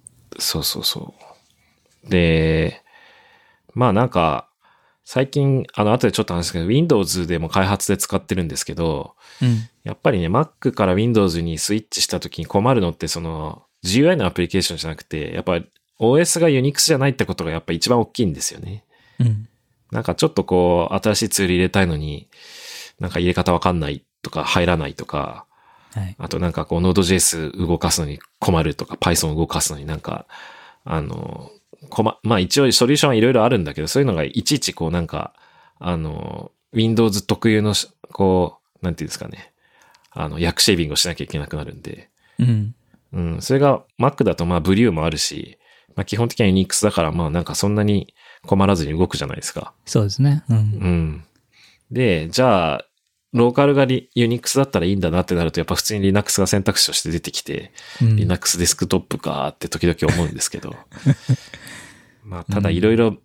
そうで、まあなんか最近後でちょっと話すけど Windows でも開発で使ってるんですけど、やっぱりね Mac から Windows にスイッチした時に困るのってその GUI のアプリケーションじゃなくてやっぱりOS が Unix じゃないってことがやっぱ一番大きいんですよね。なんかちょっと新しいツール入れたいのに、なんか入れ方わかんないとか入らないとか、あとなんかNode.js 動かすのに困るとか、Python 動かすのになんか、 まあ一応ソリューションはいろいろあるんだけど、そういうのがいちいちこうなんか、Windows 特有のこう、なんていうんですかね。訳シェービングをしなきゃいけなくなるんで。 うん。 うん。それが Mac だとまあブリューもあるし、まあ基本的には Unix だからまあなんかそんなに困らずに動くじゃないですか。 そうですね。うん。 うん。で、じゃあ、ローカルがUnix だったらいいんだなってなると、やっぱ普通に Linux が選択肢として出てきて、 うん、 Linux デスクトップかって時々思うんですけど。まあ、ただいろいろ、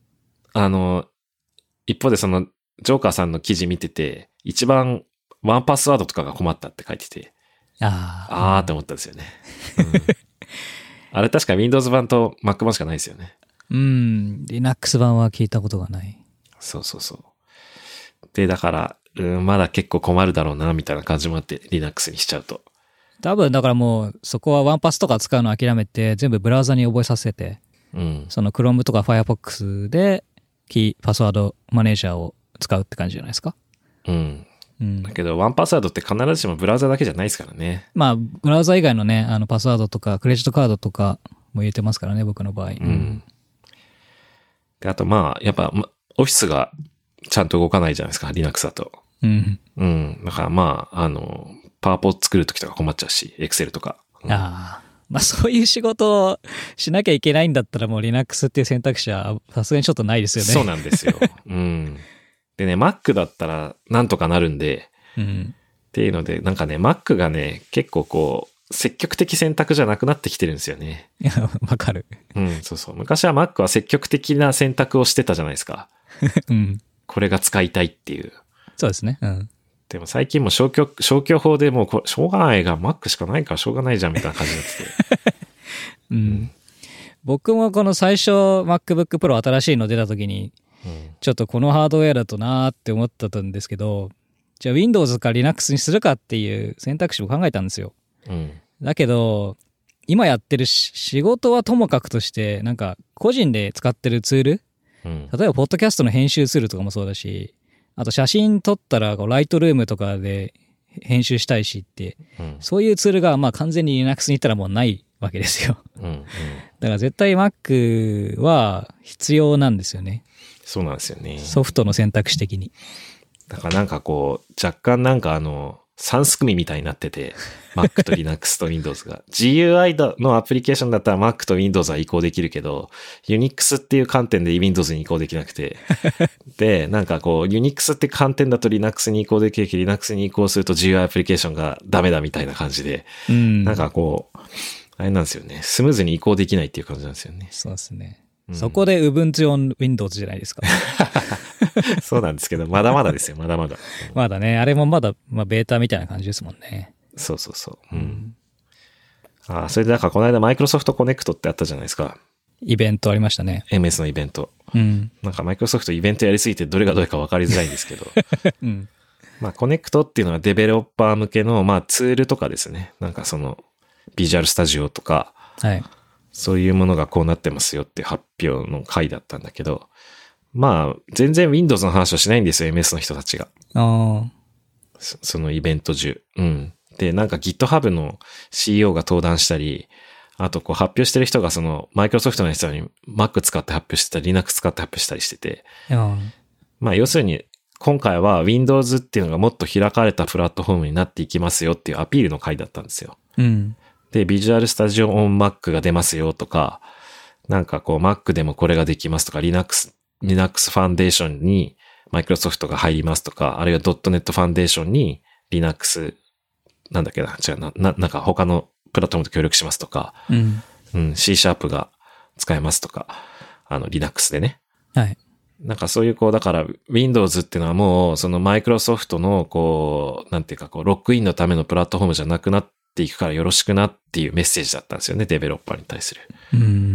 一方でその、ジョーカーさんの記事見てて、一番ワンパスワードとかが困ったって書いてて、あーって思ったんですよね。うん、あれ確か Windows 版と Mac 版しかないですよね。 うん。Linux 版は聞いたことがない。 そうそうそう。で、だから、まだ結構困るだろうな、みたいな感じもあって、Linux にしちゃうと。 多分、だからもう、そこはワンパスとか使うの諦めて、全部ブラウザに覚えさせて、 うん。 その Chrome とか Firefox で、パスワードマネージャーを使うって感じじゃないですか。 うん。 うん。 だけど、ワンパスワードって必ずしもブラウザだけじゃないですからね。 まあ、ブラウザ以外のね、パスワードとか、クレジットカードとかも入れてますからね、僕の場合。 うん。で、あとまあ、やっぱ、オフィスがちゃんと動かないじゃないですか、Linux だと。 うん。 うん。だからまあ、パワポ作るときとか困っちゃうし、Excel とか。 うん、ああ。まあそういう仕事をしなきゃいけないんだったらもう Linux っていう選択肢はさすがにちょっとないですよね。 そうなんですよ。うん。でね、Mac だったらなんとかなるんで、 うん、 っていうので、なんかね、Mac がね、結構こう、積極的選択じゃなくなってきてるんですよね。 いや、わかる。 うん、そうそう。昔は Mac は積極的な選択をしてたじゃないですか。 うん。 これが使いたいっていう。 そうですね。うん。 でも最近も消去法でもうしょうがないが Mac しかないからしょうがないじゃんみたいな感じになってて。 うん。僕もこの最初 MacBook Pro 新しいの出た時に、ちょっとこのハードウェアだとなーって思ってたんですけど、じゃあ Windows か Linux にするかっていう選択肢を考えたんですよ。 うん、 だけど、今やってる仕事はともかくとして、なんか個人で使ってるツール、 うん、 例えばポッドキャストの編集ツールとかもそうだし、あと写真撮ったらライトルームとかで編集したいしって、 うん、 そういうツールがまあ完全に Linux に行ったらもうないわけですよ。 うんうん、 だから絶対 Mac は必要なんですよね。 そうなんですよね。 ソフトの選択肢的に。 だからなんかこう、若干なんか三すくみみたいになってて、Mac と Linux と Windows が。GUI のアプリケーションだったら Mac と Windows は移行できるけど、Unix っていう観点で Windows に移行できなくて。で、なんかこう、Unix って観点だと Linux に移行できるけど、Linux に移行すると GUI アプリケーションがダメだみたいな感じで、 うん、 なんかこう、あれなんですよね。スムーズに移行できないっていう感じなんですよね。 そうですね。そこで Ubuntu on Windows じゃないですか。 そうなんですけど、まだまだですよ、まだまだ。 まだね、あれもまだ、まあ、ベータみたいな感じですもんね。 そうそうそう。うん。ああ、それでなんかこの間マイクロソフトコネクトってあったじゃないですか。 イベントありましたね。 MS のイベント。 うん。 なんかマイクロソフトイベントやりすぎてどれがどれか分かりづらいんですけど。 うん。 まあコネクトっていうのはデベロッパー向けのまあツールとかですね。なんかそのビジュアルスタジオとか。 はい。 そういうものがこうなってますよっていう発表の回だったんだけど、まあ、全然 Windows の話をしないんですよ、MS の人たちが。 ああ。 そのイベント中。うん。で、なんか GitHub の CEO が登壇したり、あとこう発表してる人がそのマイクロソフトの人に Mac 使って発表してたり、Linux 使って発表したりしてて。まあ、要するに、今回は Windows っていうのがもっと開かれたプラットフォームになっていきますよっていうアピールの回だったんですよ。 うん。 で、ビジュアルスタジオオン Mac が出ますよとか、なんかこう Mac でもこれができますとか、Linux ファンデーションに Microsoft が入りますとか、あるいは .NET ファンデーションに Linux、なんだっけな、違うな、なんか他のプラットフォームと協力しますとか、 うん。 うん、C シャープが使えますとか、Linux でね。 はい。 なんかそういうこう、だから Windows っていうのはもう、その Microsoft のこう、なんていうかこう、ロックインのためのプラットフォームじゃなくなっていくからよろしくなっていうメッセージだったんですよね、デベロッパーに対する。 うん。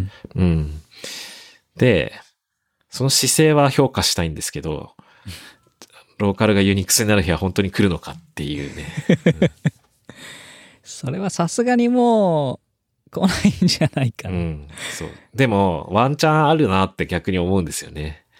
うん。で、その姿勢は評価したいんですけど、ローカルが Unix になる日は本当に来るのかっていうね。うん、 それはさすがにもう来ないんじゃないかな。 うん。そう。でも、ワンチャンあるなって逆に思うんですよね。 うん。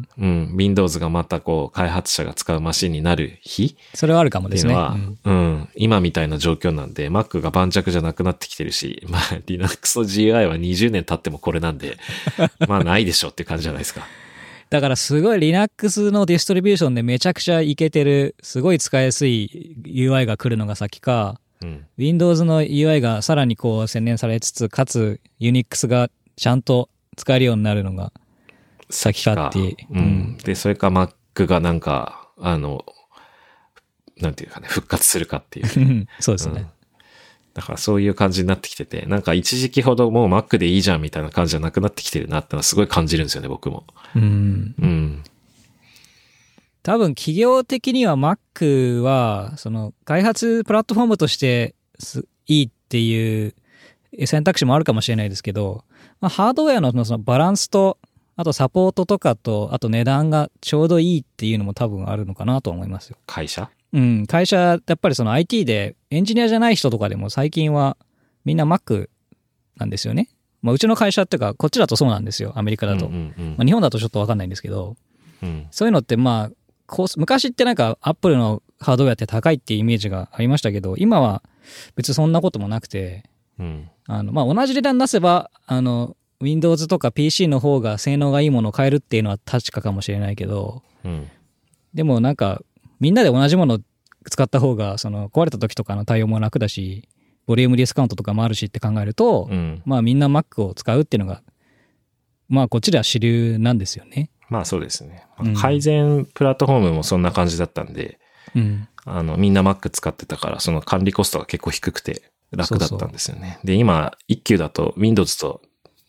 うん。Windows がまたこう、開発者が使うマシンになる日それはあるかもですね。 っていうのは、うん、今みたいな状況なんで、Mac が盤石じゃなくなってきてるし、まあ、Linux の GUI は20年経ってもこれなんで、まあ、ないでしょって感じじゃないですか。 だからすごい Linux のディストリビューションでめちゃくちゃイケてる、すごい使いやすい UI が来るのが先か、 うん、 Windows の UI がさらにこう洗練されつつ、かつ Unix がちゃんと使えるようになるのが先かっていう。 うん。で、それか Mac がなんか、なんていうかね、復活するかっていう。 そうですね。 だからそういう感じになってきてて、なんか一時期ほどもう Mac でいいじゃんみたいな感じじゃなくなってきてるなってのはすごい感じるんですよね、僕も。うん。 多分企業的には Mac は、その開発プラットフォームとしていいっていう選択肢もあるかもしれないですけど、まあ、ハードウェアのそのバランスと、あとサポートとかと、あと値段がちょうどいいっていうのも多分あるのかなと思いますよ。 会社？ うん、会社、やっぱりその IT でエンジニアじゃない人とかでも最近はみんな Mac なんですよね。まあ、うちの会社っていうか、こっちだとそうなんですよ、アメリカだと。まあ、日本だとちょっとわかんないんですけど、そういうのってまあ、昔ってなんか Apple のハードウェアって高いっていうイメージがありましたけど、今は別にそんなこともなくて、まあ、同じ値段出せば、Windows とか PC の方が性能がいいものを買えるっていうのは確かかもしれないけど、でもなんか、みんなで同じものを使った方が、その壊れた時とかの対応も楽だし、ボリュームディスカウントとかもあるしって考えると、まあみんな Mac を使うっていうのが、まあこっちでは主流なんですよね。 まあそうですね。改善プラットフォームもそんな感じだったんで、みんな Mac 使ってたから、その管理コストが結構低くて楽だったんですよね。で、今、一級だと Windows と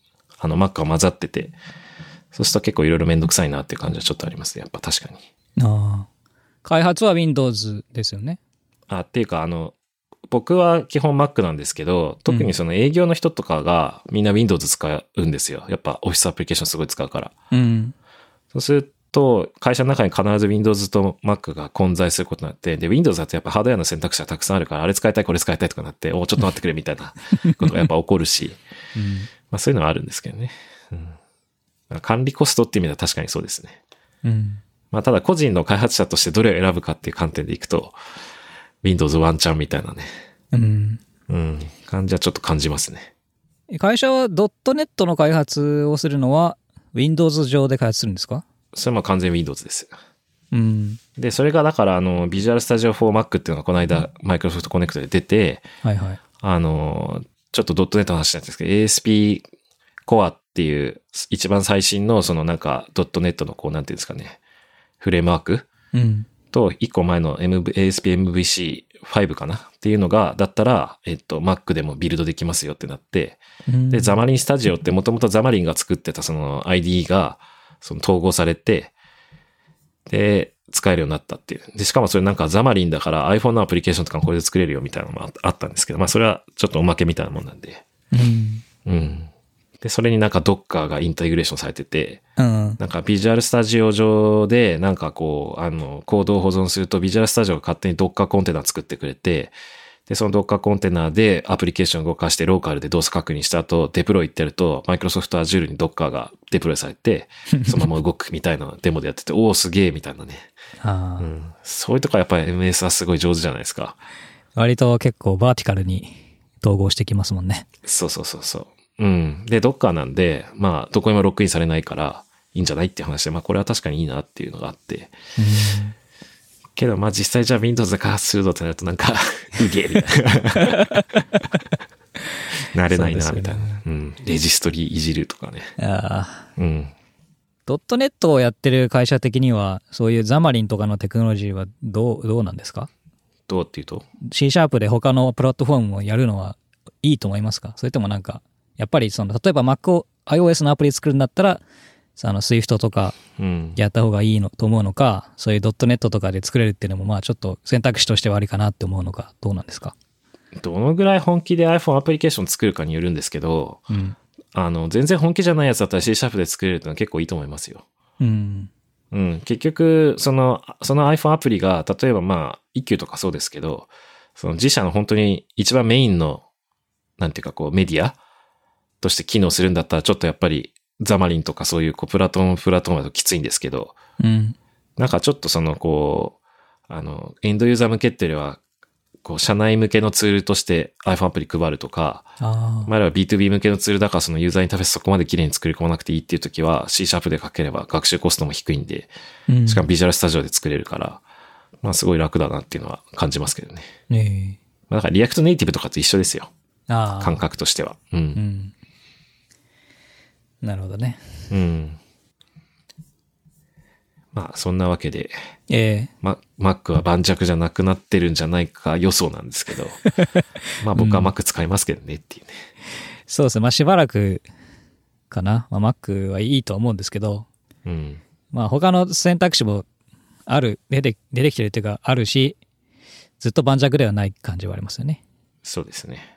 Mac が混ざってて、そうすると結構いろいろめんどくさいなっていう感じはちょっとありますね。やっぱ確かに。 ああ。開発は Windows ですよね。 っていうか僕は基本 Mac なんですけど、特にその営業の人とかがみんな Windows 使うんですよ。やっぱオフィスアプリケーションすごい使うから。そうすると、会社の中に必ず Windows と Mac が混在することになって、で、Windows だとやっぱハードウェアの選択肢がたくさんあるから、あれ使いたい、これ使いたいとかなって、ちょっと待ってくれみたいなことがやっぱ起こるし、まあそういうのはあるんですけどね。管理コストっていう意味では確かにそうですね。まあただ個人の開発者としてどれを選ぶかっていう観点でいくと、Windows ワンチャンみたいなね。感じはちょっと感じますね。 会社は .NET の開発をするのは Windows 上で開発するんですか？ それは完全 Windows です。で、それがだからVisual Studio for Mac っていうのがこの間マイクロソフトコネクトで出て、ちょっと .NET の話なんですけど、ASP Core っていう一番最新のそのなんか .NET のこうなんていうんですかね、フレームワーク、と一個前の ASP MVC5 かなっていうのが、だったら、Mac でもビルドできますよってなって、で、ザマリンスタジオってもともとザマリンが作ってたその IDE が、その統合されて、で、使えるようになったっていう。で、しかもそれなんかザマリンだから iPhone のアプリケーションとかもこれで作れるよみたいなのもあったんですけど、まあそれはちょっとおまけみたいなもんなんで。で、それになんか Docker がインテグレーションされてて、なんか Visual Studio 上でなんかこう、コードを保存すると Visual Studio が勝手に Docker コンテナ作ってくれて、で、その Docker コンテナでアプリケーションを動かしてローカルで動作確認した後、デプロイってやると、Microsoft Azure に Docker がデプロイされて、そのまま動くみたいなデモでやってて、おーすげーみたいなね。そういうとこはやっぱり MS はすごい上手じゃないですか。 割と結構バーティカルに統合してきますもんね。 そう。で、Docker なんで、まあ、どこにもロックインされないから、いいんじゃないっていう話で、まあ、これは確かにいいなっていうのがあって。けど、まあ、実際じゃあ Windows で開発するぞってなるとなんか、うげえみたいな。慣れないな、みたいな。レジストリいじるとかね。 .NET をやってる会社的には、そういうザマリンとかのテクノロジーはどうなんですか？ どうっていうと C# で他のプラットフォームをやるのはいいと思いますか？それともなんか、やっぱり例えば Mac を iOS のアプリ作るんだったら、Swift とかやった方がいいのと思うのか、そういう .NET とかで作れるっていうのもまあちょっと選択肢としてはありかなって思うのか、どうなんですか？ どのぐらい本気で iPhone アプリケーション作るかによるんですけど、全然本気じゃないやつだったら C# で作れるってのは結構いいと思いますよ。結局、その iPhone アプリが、例えばまあ、一級とかそうですけど、その自社の本当に一番メインの、なんていうかこうメディアとして機能するんだったら、ちょっとやっぱりザマリンとかそういうプラトーンだときついんですけど、 うん。 なんかちょっとエンドユーザー向けっていうよりは、社内向けのツールとして iPhone アプリ配るとか、前らは B2B 向けのツールだからそのユーザーインターフェースそこまで綺麗に作り込まなくていいっていう時は C# で書ければ学習コストも低いんで、しかもビジュアルスタジオで作れるから、まあすごい楽だなっていうのは感じますけどね。まあだからリアクトネイティブとかと一緒ですよ。感覚としては。 なるほどね。 まあそんなわけで、 Mac は盤石じゃなくなってるんじゃないか予想なんですけど、まあ僕は Mac 使いますけどねっていうね。 そうですね。まあしばらくかな。まあ Mac はいいと思うんですけど、まあ他の選択肢も出てきてるっていうかあるし、ずっと盤石ではない感じはありますよね。 そうですね。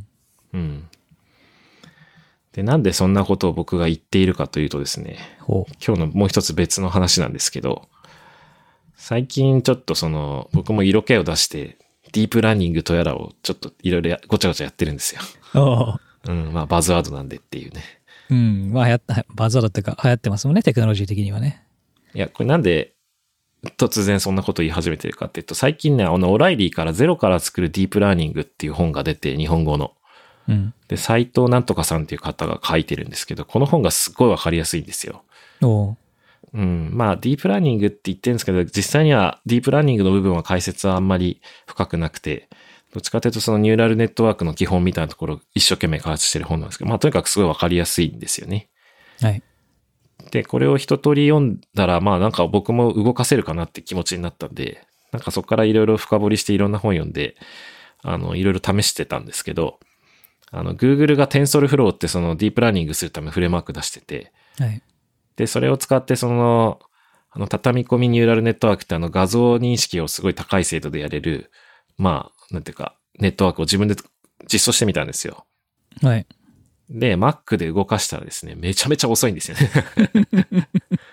で、なんでそんなことを僕が言っているかというとですね、今日のもう一つ別の話なんですけど、最近ちょっと僕も色気を出して、ディープラーニングとやらをちょっといろいろごちゃごちゃやってるんですよ。まあバズワードなんでっていうね。 まあバズワードっていうか流行ってますもんね、テクノロジー的にはね。 いや、これなんで突然そんなこと言い始めてるかっていうと、最近ね、オライリーからゼロから作るディープラーニングっていう本が出て、日本語の。で、斉藤なんとかさんっていう方が書いてるんですけど、この本がすっごいわかりやすいんですよ。まあ、ディープラーニングって言ってるんですけど、実際にはディープラーニングの部分は解説はあんまり深くなくて、どっちかというとそのニューラルネットワークの基本みたいなところを一生懸命開発してる本なんですけど、まあ、とにかくすごいわかりやすいんですよね。 はい。 で、これを一通り読んだら、まあなんか僕も動かせるかなって気持ちになったんで、なんかそこからいろいろ深掘りしていろんな本読んで、いろいろ試してたんですけど、Google が TensorFlow ってそのディープラーニングするためのフレームワーク出してて、で、それを使って畳み込みニューラルネットワークって画像認識をすごい高い精度でやれる、まあ、なんていうか、ネットワークを自分で実装してみたんですよ。で、Mac で動かしたらですね、めちゃめちゃ遅いんですよね。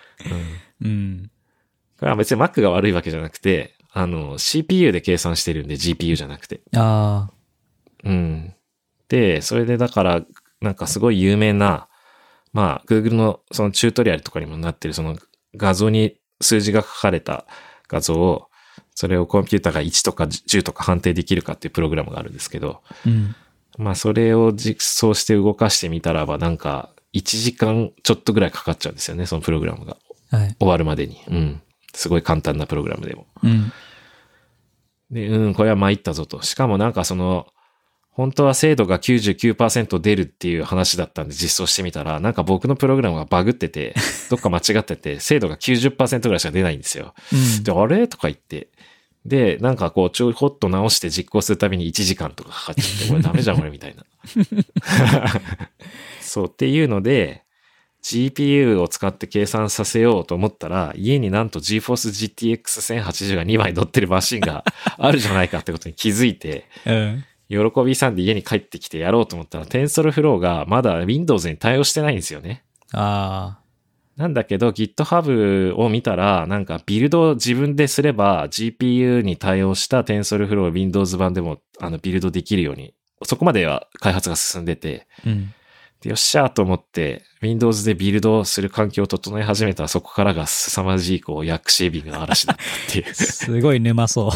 これは別に Mac が悪いわけじゃなくて、CPU で計算してるんで GPU じゃなくて。で、それでだから、なんかすごい有名な、まあ、Google のそのチュートリアルとかにもなってるその画像に数字が書かれた画像を、それをコンピューターが1とか10とか判定できるかっていうプログラムがあるんですけど、まあ、それを実装して動かしてみたらば、なんか、1時間ちょっとぐらいかかっちゃうんですよね、そのプログラムが。終わるまでに。すごい簡単なプログラムでも。で、これは参ったぞと。しかもなんか本当は精度が 99% 出るっていう話だったんで実装してみたら、なんか僕のプログラムがバグってて、どっか間違ってて、精度が 90% ぐらいしか出ないんですよ。で、あれとか言って。で、なんかちょいほっと直して実行するたびに1時間とかかかっちゃって、これダメじゃん、これみたいな。そうっていうので、GPU を使って計算させようと思ったら、家になんと GeForce GTX 1080が2枚乗ってるマシンがあるじゃないかってことに気づいて、喜びさんで家に帰ってきてやろうと思ったら、TensorFlow がまだ Windows に対応してないんですよね。なんだけど GitHub を見たら、なんかビルドを自分ですれば GPU に対応した TensorFlow Windows 版でもビルドできるように、そこまでは開発が進んでて、でよっしゃーと思って Windows でビルドする環境を整え始めたら、そこからが凄まじいヤックシェービングの嵐だったっていう。 すごい沼そう。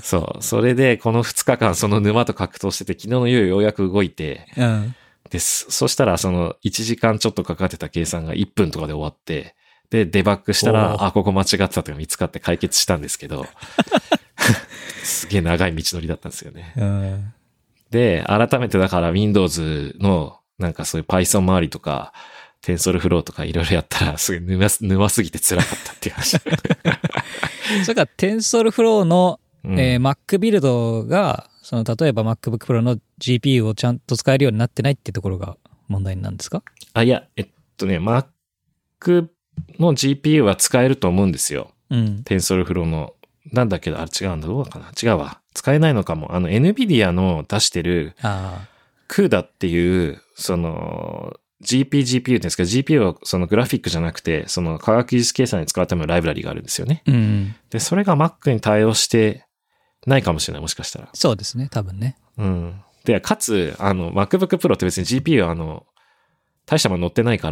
そう。それでこの2日間その沼と格闘してて、昨日の夜ようやく動いて、そしたら1時間ちょっとかかってた計算が1分とかで終わって、で、デバッグしたら、ここ間違ってたとか見つかって解決したんですけど、すげえ長い道のりだったんですよね。で、改めてだから Windows のなんかそういう Python 周りとか、TensorFlow とかいろいろやったら、すぐ沼すぎて辛かったっていう話。 それから TensorFlow の、Mac ビルドが、例えば MacBook Pro の GPU をちゃんと使えるようになってないってところが問題なんですか？ いや、Mac の GPU は使えると思うんですよ。TensorFlow の。なんだけど、違うんだ、どうかな？違うわ。使えないのかも。NVIDIA の出してる、CUDA っていう、GPU って言うんですけど、GPU はグラフィックじゃなくて、科学技術計算に使うためのライブラリがあるんですよね。で、それが Mac に対応してないかもしれない、もしかしたら。 そうですね、多分ね。 で、かつ、MacBook Pro って別に GPU 大したもの乗ってないから、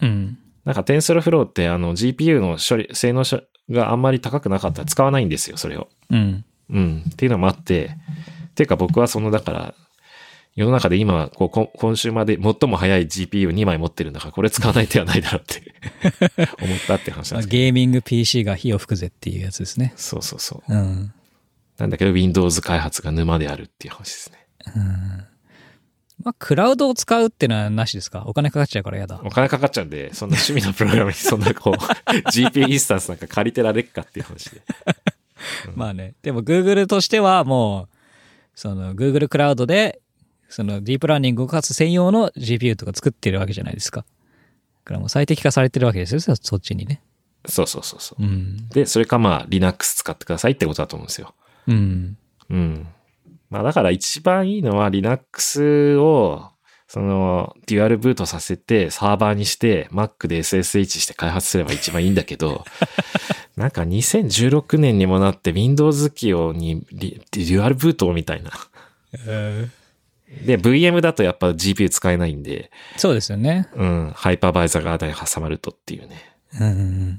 うん。 なんか TensorFlow ってGPU の性能があんまり高くなかったら使わないんですよ、それを。 うん。 うん。っていうのもあって、ていうか僕はだから、世の中で今、今週まで最も速い GPU2 枚持ってるんだから、これ使わない手はないだろうって思ったって話なんですけど。 ゲーミング PC が火を吹くぜっていうやつですね。 そうそうそう。 うん。 なんだけど Windows 開発が沼であるっていう話ですね。 うん。まあ、クラウドを使うっていうのはなしですか？お金かかっちゃうから嫌だ。 お金かかっちゃうんで、そんな趣味のプログラムにそんなGPU インスタンスなんか借りてられっかっていう話で。 うん、まあね。でも Google としてはもう、Google クラウドで、ディープラーニングを動かす専用の GPU とか作ってるわけじゃないですか。だからもう最適化されてるわけですよ、そっちにね。 そうそうそうそう。 うん、 で、それかまあ Linux 使ってくださいってことだと思うんですよ。 うん。 うん。まあだから一番いいのは Linux をデュアルブートさせてサーバーにして Mac で SSH して開発すれば一番いいんだけど、なんか2016年にもなって Windows 機用にデュアルブートみたいな。で、VM だとやっぱ GPU 使えないんで。 そうですよね。 うん。ハイパーバイザー側で挟まるとっていうね。 うん。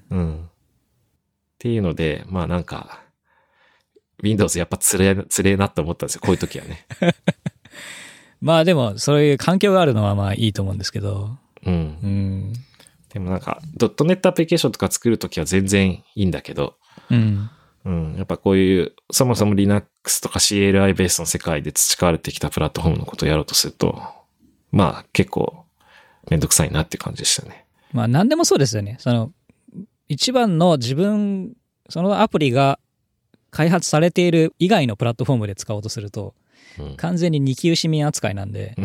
うん。っていうので、まあなんか、Windows やっぱつれえなって思ったんですよ。こういう時はね。 まあでも、そういう環境があるのはまあいいと思うんですけど。 うん。 うん。 でもなんか、.NET アプリケーションとか作るときは全然いいんだけど、 うん。 うん。やっぱこういう、そもそも Linux とか CLI ベースの世界で培われてきたプラットフォームのことをやろうとすると、まあ結構めんどくさいなっていう感じでしたね。 まあ何でもそうですよね。一番のそのアプリが開発されている以外のプラットフォームで使おうとすると、うん、完全に二級市民扱いなんで。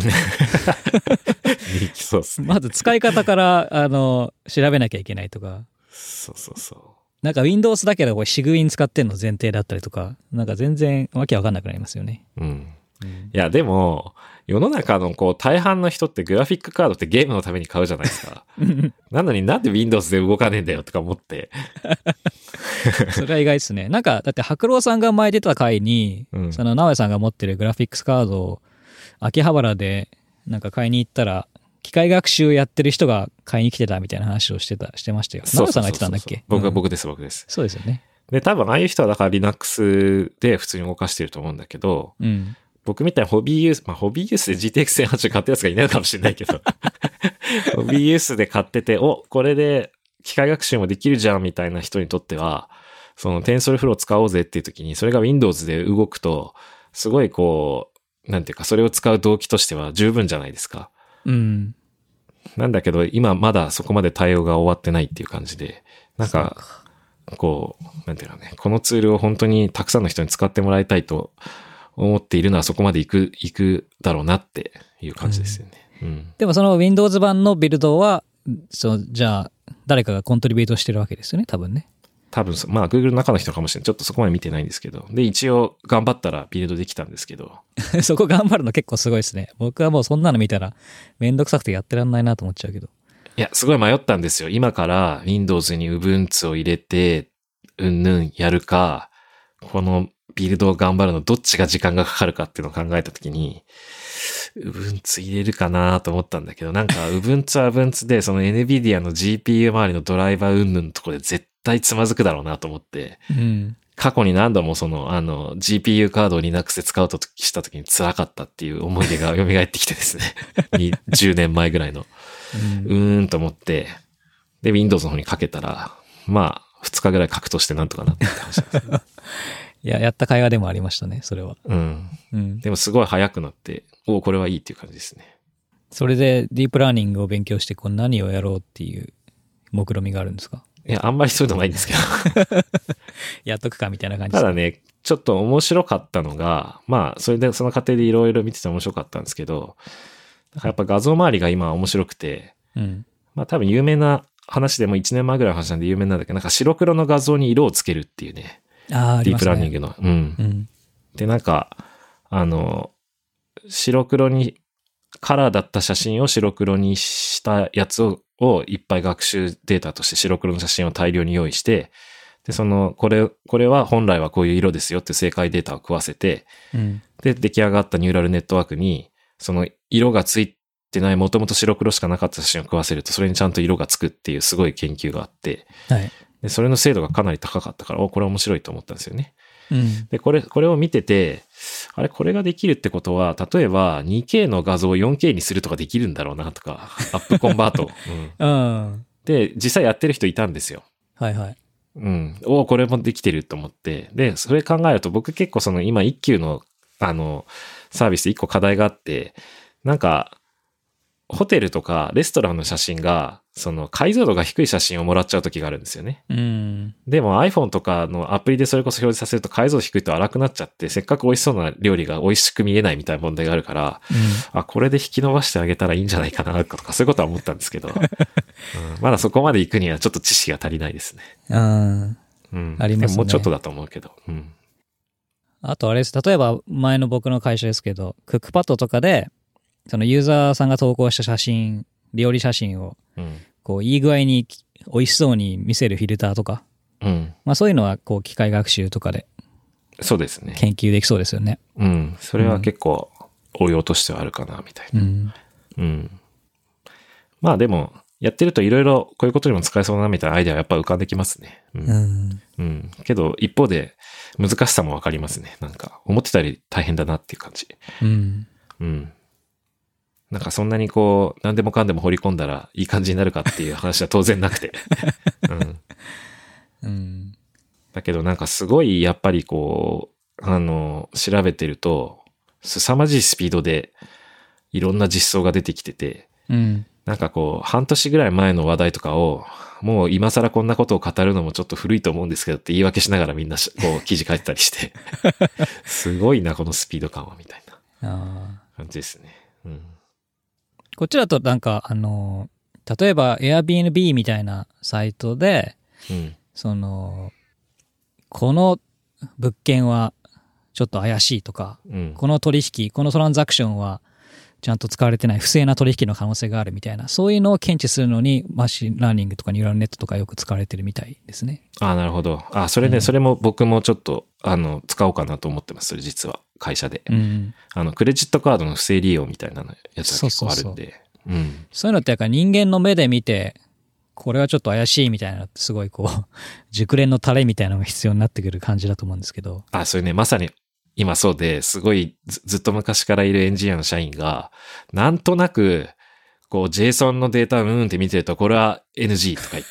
そうっすね。 まず使い方から、調べなきゃいけないとか。 そうそうそう。 なんか Windows だけどシグイン使ってんの前提だったりとか、なんか全然わけわかんなくなりますよね。 うん。いや、でも、世の中の大半の人ってグラフィックカードってゲームのために買うじゃないですか。なのになんで Windows で動かねえんだよとか思って。 それは意外ですね。なんか、だって白郎さんが前出た回に、直江さんが持ってるグラフィックスカードを秋葉原でなんか買いに行ったら、機械学習やってる人が買いに来てたみたいな話をしてましたよ。直江さんが言ってたんだっけ？ 僕です。 そうですよね。 で、多分ああいう人はだから Linux で普通に動かしてると思うんだけど、 うん、 僕みたいなホビーユースで GTX 1080買ったやつがいないのかもしれないけど、ホビーユースで買ってて、これで機械学習もできるじゃんみたいな人にとっては、TensorFlow 使おうぜっていう時に、それが Windows で動くと、すごいなんていうか、それを使う動機としては十分じゃないですか。 うん。 なんだけど、今まだそこまで対応が終わってないっていう感じで、なんか、なんていうのね、このツールを本当にたくさんの人に使ってもらいたいと思っているのはそこまで行くだろうなっていう感じですよね。うん。 でもその Windows 版のビルドは、じゃあ、誰かがコントリビュートしてるわけですよね、多分ね。 多分、まあ Google の中の人かもしれない。ちょっとそこまで見てないんですけど。で、一応頑張ったらビルドできたんですけど。 そこ頑張るの結構すごいですね。僕はもうそんなの見たらめんどくさくてやってらんないなと思っちゃうけど。 いや、すごい迷ったんですよ。今から Windows に Ubuntu を入れて、やるか、このビルドを頑張るのどっちが時間がかかるかっていうのを考えたときに、Ubuntu 入れるかなと思ったんだけど、なんか Ubuntu は Ubuntu でその NVIDIA の GPU 周りのドライバーのところで絶対つまずくだろうなと思って、 うん、 過去に何度もGPU カードを Linux で使うとしたときに辛かったっていう思い出が蘇ってきてですね。10年前ぐらいの。と思って、で、Windows の方にかけたら、まあ、2日ぐらい格闘してなんとかなって話ですね。 いや、やった会話でもありましたね、それは。 うん。でもすごい早くなって、これはいいっていう感じですね。 それでディープラーニングを勉強して、何をやろうっていう目論みがあるんですか？ いや、あんまりそういうのないんですけど。 やっとくかみたいな感じですか。ただね、ちょっと面白かったのが、まあ、それでその過程でいろいろ見てて面白かったんですけど、やっぱ画像周りが今面白くて、まあ多分有名な話でも1年前ぐらいの話なんで有名なんだけど、なんか白黒の画像に色をつけるっていうね。 ディープラーニングの。で、なんか、白黒に、カラーだった写真を白黒にしたやつをいっぱい学習データとして白黒の写真を大量に用意して、で、これは本来はこういう色ですよって正解データを食わせて、で、出来上がったニューラルネットワークに、その色がついてない、もともと白黒しかなかった写真を食わせると、それにちゃんと色がつくっていうすごい研究があって、 はい。 でそれの精度がかなり高かったから、これ面白いと思ったんですよね。 うん。 で、これを見てて、これができるってことは、例えば 2K の画像を 4K にするとかできるんだろうなとか、アップコンバート。 うん。 で、実際やってる人いたんですよ。 はいはい。 これもできてると思って。で、それ考えると僕結構今一級のサービスで一個課題があって、なんか、ホテルとかレストランの写真が、解像度が低い写真をもらっちゃう時があるんですよね。 うん。 でも iPhone とかのアプリでそれこそ表示させると解像度低いと荒くなっちゃって、せっかく美味しそうな料理が美味しく見えないみたいな問題があるから、これで引き伸ばしてあげたらいいんじゃないかなとか、そういうことは思ったんですけど、まだそこまで行くにはちょっと知識が足りないですね。ありますね。でももうちょっとだと思うけど。 あとあれです。例えば前の僕の会社ですけど、クックパッドとかで、そのユーザーさんが投稿した写真、料理写真を、こう、いい具合に美味しそうに見せるフィルターとか、まあそういうのは、こう、機械学習とかで、 そうですね。 研究できそうですよね。 それは結構、応用としてはあるかな、みたいな。まあでも、やってるといろいろこういうことにも使えそうなみたいなアイデアはやっぱ浮かんできますね。けど、一方で、難しさもわかりますね。なんか、思ってたより大変だなっていう感じ。なんかそんなにこう、何でもかんでも掘り込んだらいい感じになるかっていう話は当然なくて。だけどなんかすごいやっぱりこう、調べてると、凄まじいスピードでいろんな実装が出てきてて、なんかこう、半年ぐらい前の話題とかを、もう今更こんなことを語るのもちょっと古いと思うんですけどって言い訳しながらみんなこう記事書いてたりして、すごいな、このスピード感はみたいな感じですね。 こっちだとなんか、例えば Airbnb みたいなサイトで、この物件はちょっと怪しいとか、この取引、このトランザクションはちゃんと使われてない不正な取引の可能性があるみたいな、そういうのを検知するのにマシンラーニングとかニューラルネットとかよく使われてるみたいですね。 なるほど。それね、それも僕もちょっと、使おうかなと思ってます。それ実は、会社で。クレジットカードの不正利用みたいなやつが結構あるんで。 そういうのってやっぱ人間の目で見て、これはちょっと怪しいみたいなのってすごいこう、熟練のタレみたいなのが必要になってくる感じだと思うんですけど。 それね、まさに今そうで、すごいずっと昔からいるエンジニアの社員が、なんとなく、こう JSON のデータをって見てると、これは NG とか言って、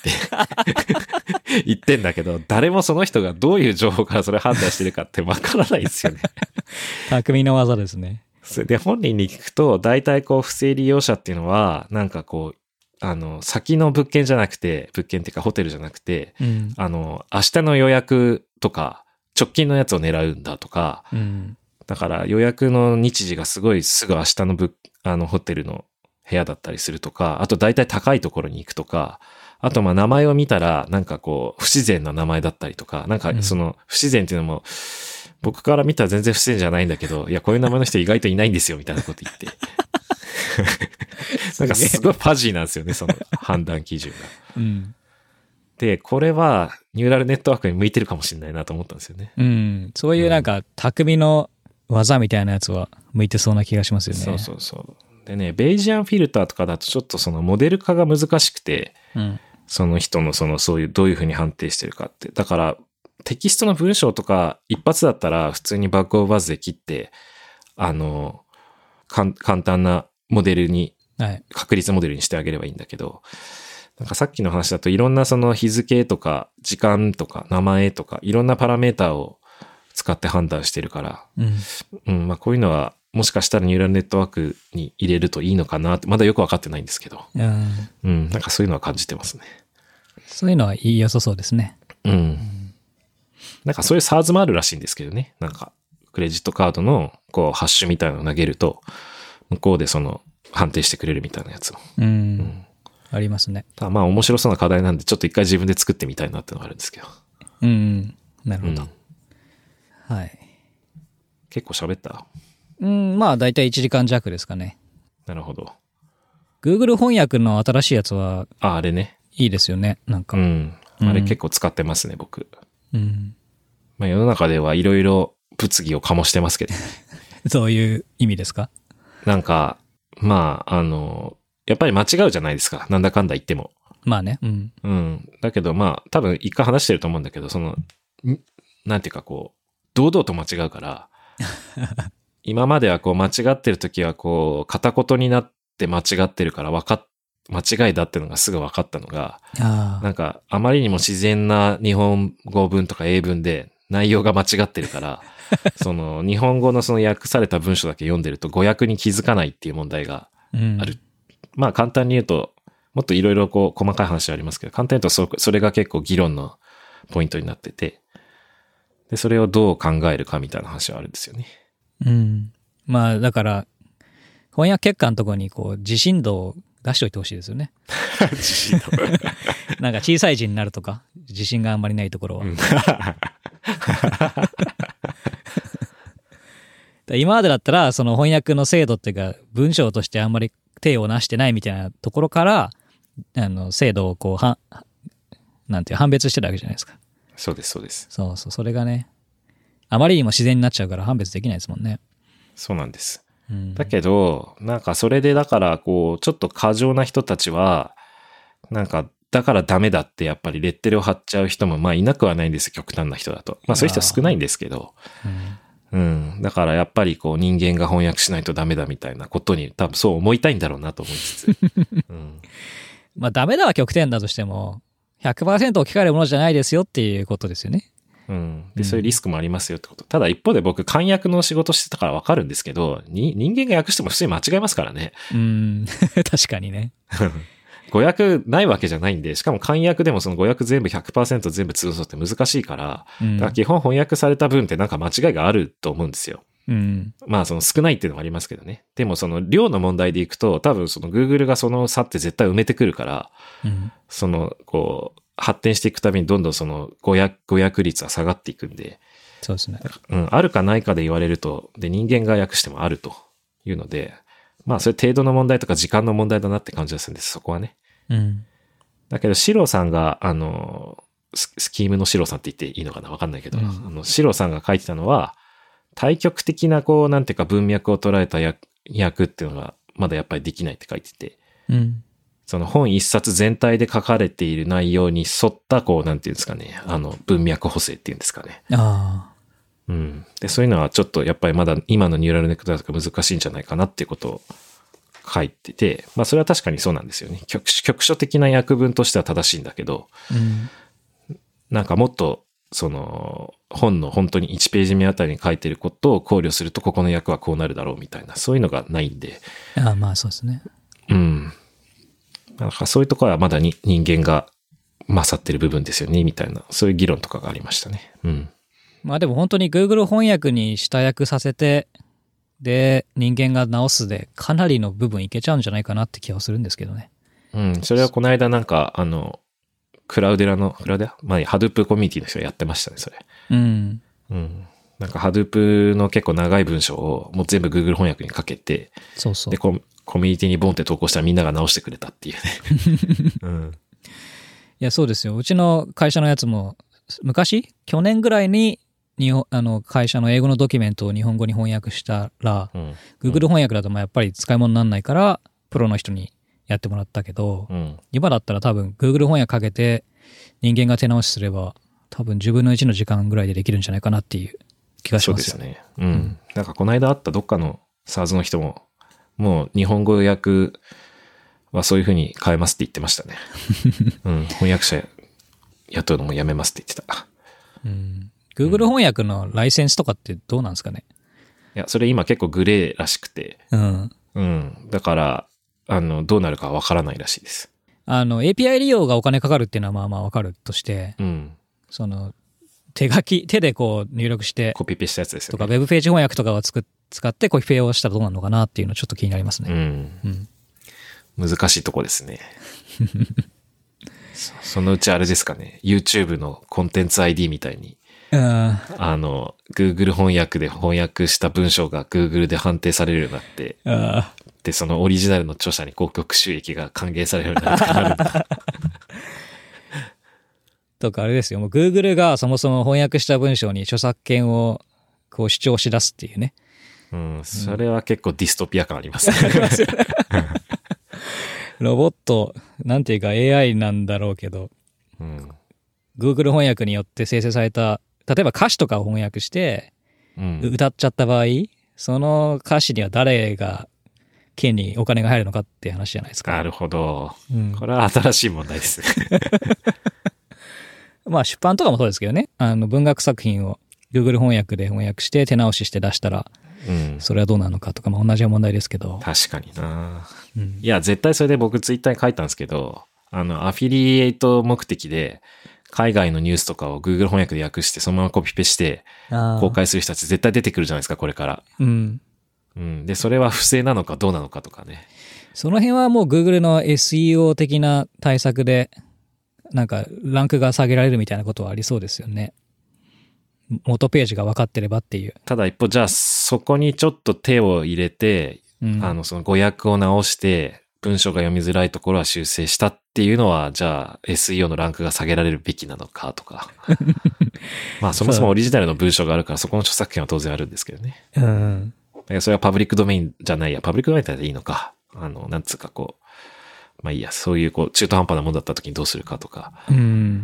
言ってんだけど、誰もその人がどういう情報からそれ判断してるかってわからないですよね。 匠の技ですね。 で、本人に聞くと、大体こう不正利用者っていうのは、なんかこう、先の物件じゃなくて、物件っていうかホテルじゃなくて、明日の予約とか、直近のやつを狙うんだとか、だから予約の日時がすごいすぐ明日のホテルの部屋だったりするとか、あと大体高いところに行くとか、あと名前を見たらなんかこう不自然な名前だったりとか、なんか不自然っていうのも僕から見たら全然不自然じゃないんだけど、いやこういう名前の人意外といないんですよみたいなこと言って。なんかすごいファジーなんですよね、その判断基準が。で、これはニューラルネットワークに向いてるかもしれないなと思ったんですよね。 そういうなんか匠の技みたいなやつは向いてそうな気がしますよね。 そう。でね、ベイジアンフィルターとかだとちょっとそのモデル化が難しくて、その人のそういうどういうふうに判定してるかって。だからテキストの文章とか一発だったら普通にバックオーバーズで切って、簡単なモデルに、確率モデルにしてあげればいいんだけど、なんかさっきの話だといろんなその日付とか時間とか名前とかいろんなパラメーターを使って判断してるから、まあこういうのはもしかしたらニューラルネットワークに入れるといいのかなって、まだよくわかってないんですけど、なんかそういうのは感じてますね。 そういうのはいい良さそうですね。 なんかそういう SARS もあるらしいんですけどね。なんかクレジットカードのこうハッシュみたいなのを投げると向こうでその判定してくれるみたいなやつも。 ありますね。 まあ面白そうな課題なんでちょっと一回自分で作ってみたいなってのがあるんですけど。 なるほど。はい。 結構喋った？ まあ大体1時間弱ですかね。 なるほど。 Google 翻訳の新しいやつは、 あれね。 いいですよね、なんか。 あれ結構使ってますね、僕。まあ世の中ではいろいろ物議を醸してますけどね。 そういう意味ですか？ なんか、 まあ、やっぱり間違うじゃないですか。なんだかんだ言っても。 まあね。うん。 うん。だけどまあ、多分一回話してると思うんだけど、なんていうかこう、堂々と間違うから、今まではこう間違ってる時はこう、片言になって間違ってるから間違いだってのがすぐ分かったのが、なんかあまりにも自然な日本語文とか英文で内容が間違ってるから、その日本語のその訳された文章だけ読んでると語訳に気づかないっていう問題がある。うん、まあ簡単に言うと、もっといろいろこう細かい話はありますけど、簡単に言うとそれが結構議論のポイントになってて、で、それをどう考えるかみたいな話はあるんですよね。 うん。まあだから、翻訳結果のところにこう、自信度を出しておいてほしいですよね。 自信度なんか小さい字になるとか、自信があんまりないところは。うん、今までだったら、その翻訳の精度っていうか、文章としてあんまり手をなしてないみたいなところから、精度をこう、なんていう判別してるわけじゃないですか。 そうです、そうです。 そうそう、それがね、あまりにも自然になっちゃうから判別できないですもんね。 そうなんです。うん、だけど、なんかそれでだからこう、ちょっと過剰な人たちは、なんか、だからダメだってやっぱりレッテルを貼っちゃう人もまあいなくはないんですよ、極端な人だと。まあそういう人は少ないんですけど。うん。だからやっぱりこう人間が翻訳しないとダメだみたいなことに多分そう思いたいんだろうなと思いつつ。うん、 まあダメだは極端だとしても、100% 置き換えるものじゃないですよっていうことですよね。 うん。で、そういうリスクもありますよってこと。ただ一方で僕、漢訳の仕事してたからわかるんですけど、人間が訳しても普通に間違えますからね。 確かにね。 語訳ないわけじゃないんで、しかも漢訳でもその語訳全部 100% 全部通すって難しいから、だから基本翻訳された分ってなんか間違いがあると思うんですよ。うん、まあその少ないっていうのもありますけどね。でもその量の問題でいくと、多分その Google がその差って絶対埋めてくるから、そのこう、発展していくたびにどんどんその語訳率は下がっていくんで。 そうですね。 うん、あるかないかで言われると、で、人間が訳してもあるというので、まあ、それ程度の問題とか時間の問題だなって感じがするんです、そこはね。うん。だけど、シロさんが、スキームのシロさんって言っていいのかなわかんないけど、シロさんが書いてたのは、対極的な、こう、なんていうか文脈を捉えた訳っていうのが、まだやっぱりできないって書いてて、うん。その本一冊全体で書かれている内容に沿った、こう、なんていうんですかね、文脈補正っていうんですかね。ああ。うん。で、そういうのはちょっとやっぱりまだ今のニューラルネットワークが難しいんじゃないかなっていうことを書いてて、まあそれは確かにそうなんですよね。局所的な訳文としては正しいんだけど、なんかもっとその本の本当に1ページ目あたりに書いてることを考慮するとここの訳はこうなるだろうみたいな、そういうのがないんで。 ああ、まあそうですね。 うん。なんかそういうところはまだ人間が勝ってる部分ですよね、みたいな、そういう議論とかがありましたね。うん。 まあでも本当に Google 翻訳に下訳させて、で、人間が直すでかなりの部分いけちゃうんじゃないかなって気はするんですけどね。 うん。それはこの間なんか、クラウデラまあ、ハドゥープコミュニティの人がやってましたね、それ。うん。うん。なんかハドゥープの結構長い文章をもう全部 Google 翻訳にかけて、 そうそう。 で、コミュニティにボンって投稿したらみんなが直してくれたっていうね。うん。 いや、そうですよ。うちの会社のやつも、去年ぐらいに、会社の英語のドキュメントを日本語に翻訳したら、Google 翻訳だとやっぱり使い物にならないから、プロの人にやってもらったけど、今だったら多分 Google 翻訳かけて人間が手直しすれば、多分10分の1の時間ぐらいでできるんじゃないかなっていう気がしますよ。 そうですね。うん。なんかこの間会ったどっかの SARS の人も、もう日本語訳はそういう風に変えますって言ってましたね。うん。翻訳者雇うのもやめますって言ってた。 うん。Google 翻訳のライセンスとかってどうなんですかね。 いや、それ今結構グレーらしくて。うん。うん。だから、どうなるかわからないらしいです。 API 利用がお金かかるっていうのはまあまあわかるとして、うん。手でこう入力して。 コピペしたやつですよね。 とか、ウェブページ翻訳とかを使ってコピペをしたらどうなるのかなっていうのちょっと気になりますね。うん。 難しいとこですね。そのうちあれですかね。YouTube のコンテンツ ID みたいに。Google 翻訳で翻訳した文章が Google で判定されるようになって、で、そのオリジナルの著者に広告収益が還元されるようになるとかあれですよ。もう Google がそもそも翻訳した文章に著作権をこう主張し出すっていうね。 うん、それは結構ディストピア感ありますね。 ロボット、なんていうか AI なんだろうけど、 うん、 Google 翻訳によって生成された、例えば歌詞とかを翻訳して、 うん、 歌っちゃった場合、その歌詞には誰が権利、お金が入るのかっていう話じゃないですか。 なるほど。 うん、 これは新しい問題ですね。 まあ出版とかもそうですけどね。文学作品を Google 翻訳で翻訳して手直しして出したら、 うん、 それはどうなのかとか、まあ同じ問題ですけど。 確かにな、 うん、 いや、絶対それで僕ツイッターに書いたんですけど、アフィリエイト目的で、海外のニュースとかを Google 翻訳で訳してそのままコピペして公開する人たち絶対出てくるじゃないですか、これから。 うん。 うん。で、それは不正なのかどうなのかとかね。 その辺はもう Google の SEO 的な対策で、なんかランクが下げられるみたいなことはありそうですよね。元ページが分かってればっていう。 ただ一方、じゃあそこにちょっと手を入れて、 うん、 その語訳を直して、文章が読みづらいところは修正したっていうのは、じゃあ SEO のランクが下げられるべきなのかとか。まあそもそもオリジナルの文章があるからそこの著作権は当然あるんですけどね。 うん。 それはパブリックドメインじゃないや、パブリックドメインだったらいいのか。なんつうかこう、まあいいや、そういうこう中途半端なものだった時にどうするかとか。 うん。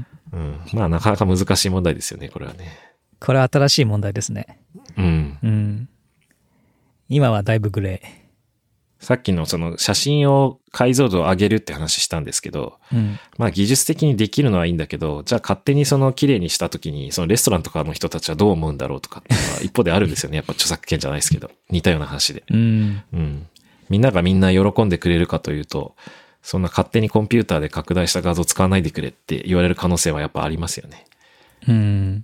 うん。まあなかなか難しい問題ですよね、これはね。 これは新しい問題ですね。 うん。 うん。今はだいぶグレー。 さっきのその写真を解像度を上げるって話したんですけど、 うん、 まあ技術的にできるのはいいんだけど、じゃあ勝手にその綺麗にした時に、そのレストランとかの人たちはどう思うんだろうとかっていうのは一方であるんですよね。やっぱ著作権じゃないですけど、似たような話で。 うん。 うん。みんながみんな喜んでくれるかというと、そんな勝手にコンピューターで拡大した画像使わないでくれって言われる可能性はやっぱありますよね。 うん。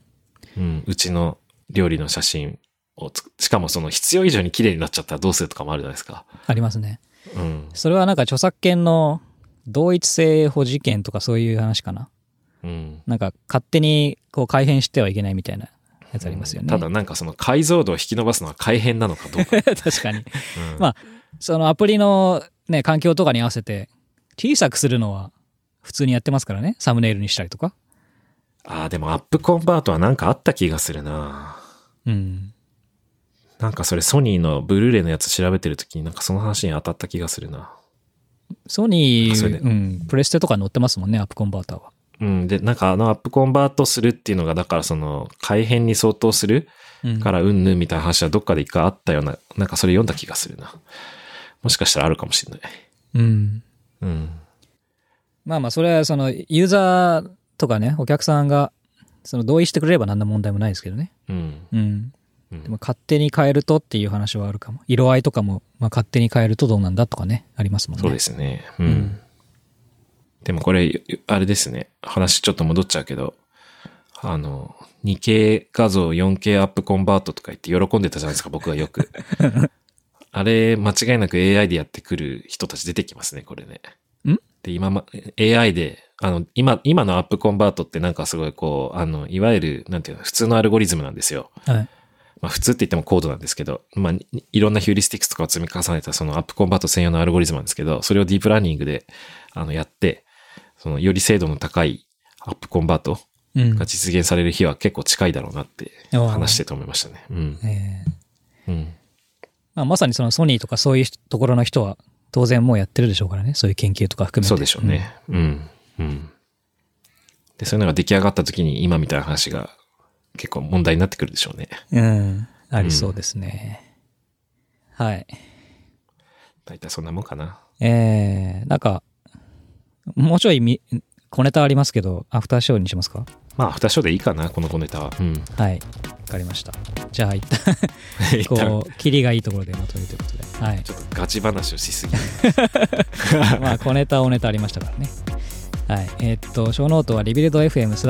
うん。うちの料理の写真をしかもその必要以上に綺麗になっちゃったらどうするとかもあるじゃないですか。 ありますね。 うん。 それはなんか著作権の同一性保持権とかそういう話かな。 うん。 なんか勝手にこう改変してはいけないみたいなやつありますよね。 ただなんかその解像度を引き伸ばすのは改変なのかどうか。 確かに。 うん、 まあ、そのアプリのね、環境とかに合わせて小さくするのは普通にやってますからね。サムネイルにしたりとか。 ああ、でもアップコンバートはなんかあった気がするな。 うん。 なんかそれソニーのブルーレイのやつ調べてるときになんかその話に当たった気がするな。 ソニー、うん、プレステとか載ってますもんね、アップコンバーターは。 うん。で、なんかアップコンバートするっていうのが、だからその改変に相当するからうんぬんみたいな話はどっかで一回あったような、なんかそれ読んだ気がするな。もしかしたらあるかもしれない。 うん。 うん。 まあまあ、それはそのユーザーとかね、お客さんがその同意してくれれば何の問題もないですけどね。 うん。 うん。でも勝手に変えるとっていう話はあるかも。色合いとかも、まあ、勝手に変えるとどうなんだとかね、ありますもんね。 そうですね。うん。でもこれ、あれですね。話ちょっと戻っちゃうけど、2K 画像 4K アップコンバートとか言って喜んでたじゃないですか、僕はよく。あれ、間違いなく AI でやってくる人たち出てきますね、これね。で、AI で、今のアップコンバートってなんかすごいこう、いわゆる、なんていうの、普通のアルゴリズムなんですよ。 はい。 まあ普通って言ってもコードなんですけど、まあいろんなヒューリスティクスとかを積み重ねたそのアップコンバート専用のアルゴリズムなんですけど、それをディープラーニングで、やって、そのより精度の高いアップコンバートが実現される日は結構近いだろうなって話してて思いましたね。うん。 うんまあ、まさにそのソニーとかそういうところの人は当然もうやってるでしょうからね。そういう研究とか含めて。 そうでしょうね。うん。うん。で、そういうのが出来上がった時に今みたいな話が結構問題になってくるでしょうね。 うん。ありそうですね。はい。 大体そんなもんかな。 なんか、もうちょい小ネタありますけど、アフターショーにしますか？ まあ、アフターショーでいいかな、この小ネタは。うん。 はい。わかりました。じゃあ、一旦、こう、キリがいいところでまとめるということで。はい。 ちょっとガチ話をしすぎる。 まあ、小ネタ、大ネタありましたからね。はい。小ノートはリビルド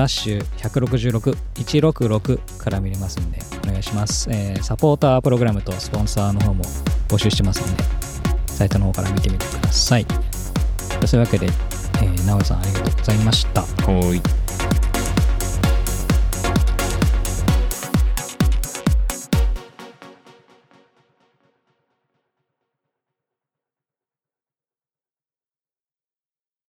FM/166、166から見れますんで、お願いします。サポータープログラムとスポンサーの方も募集してますので、サイトの方から見てみてください。そういうわけで、直江さんありがとうございました。 はい。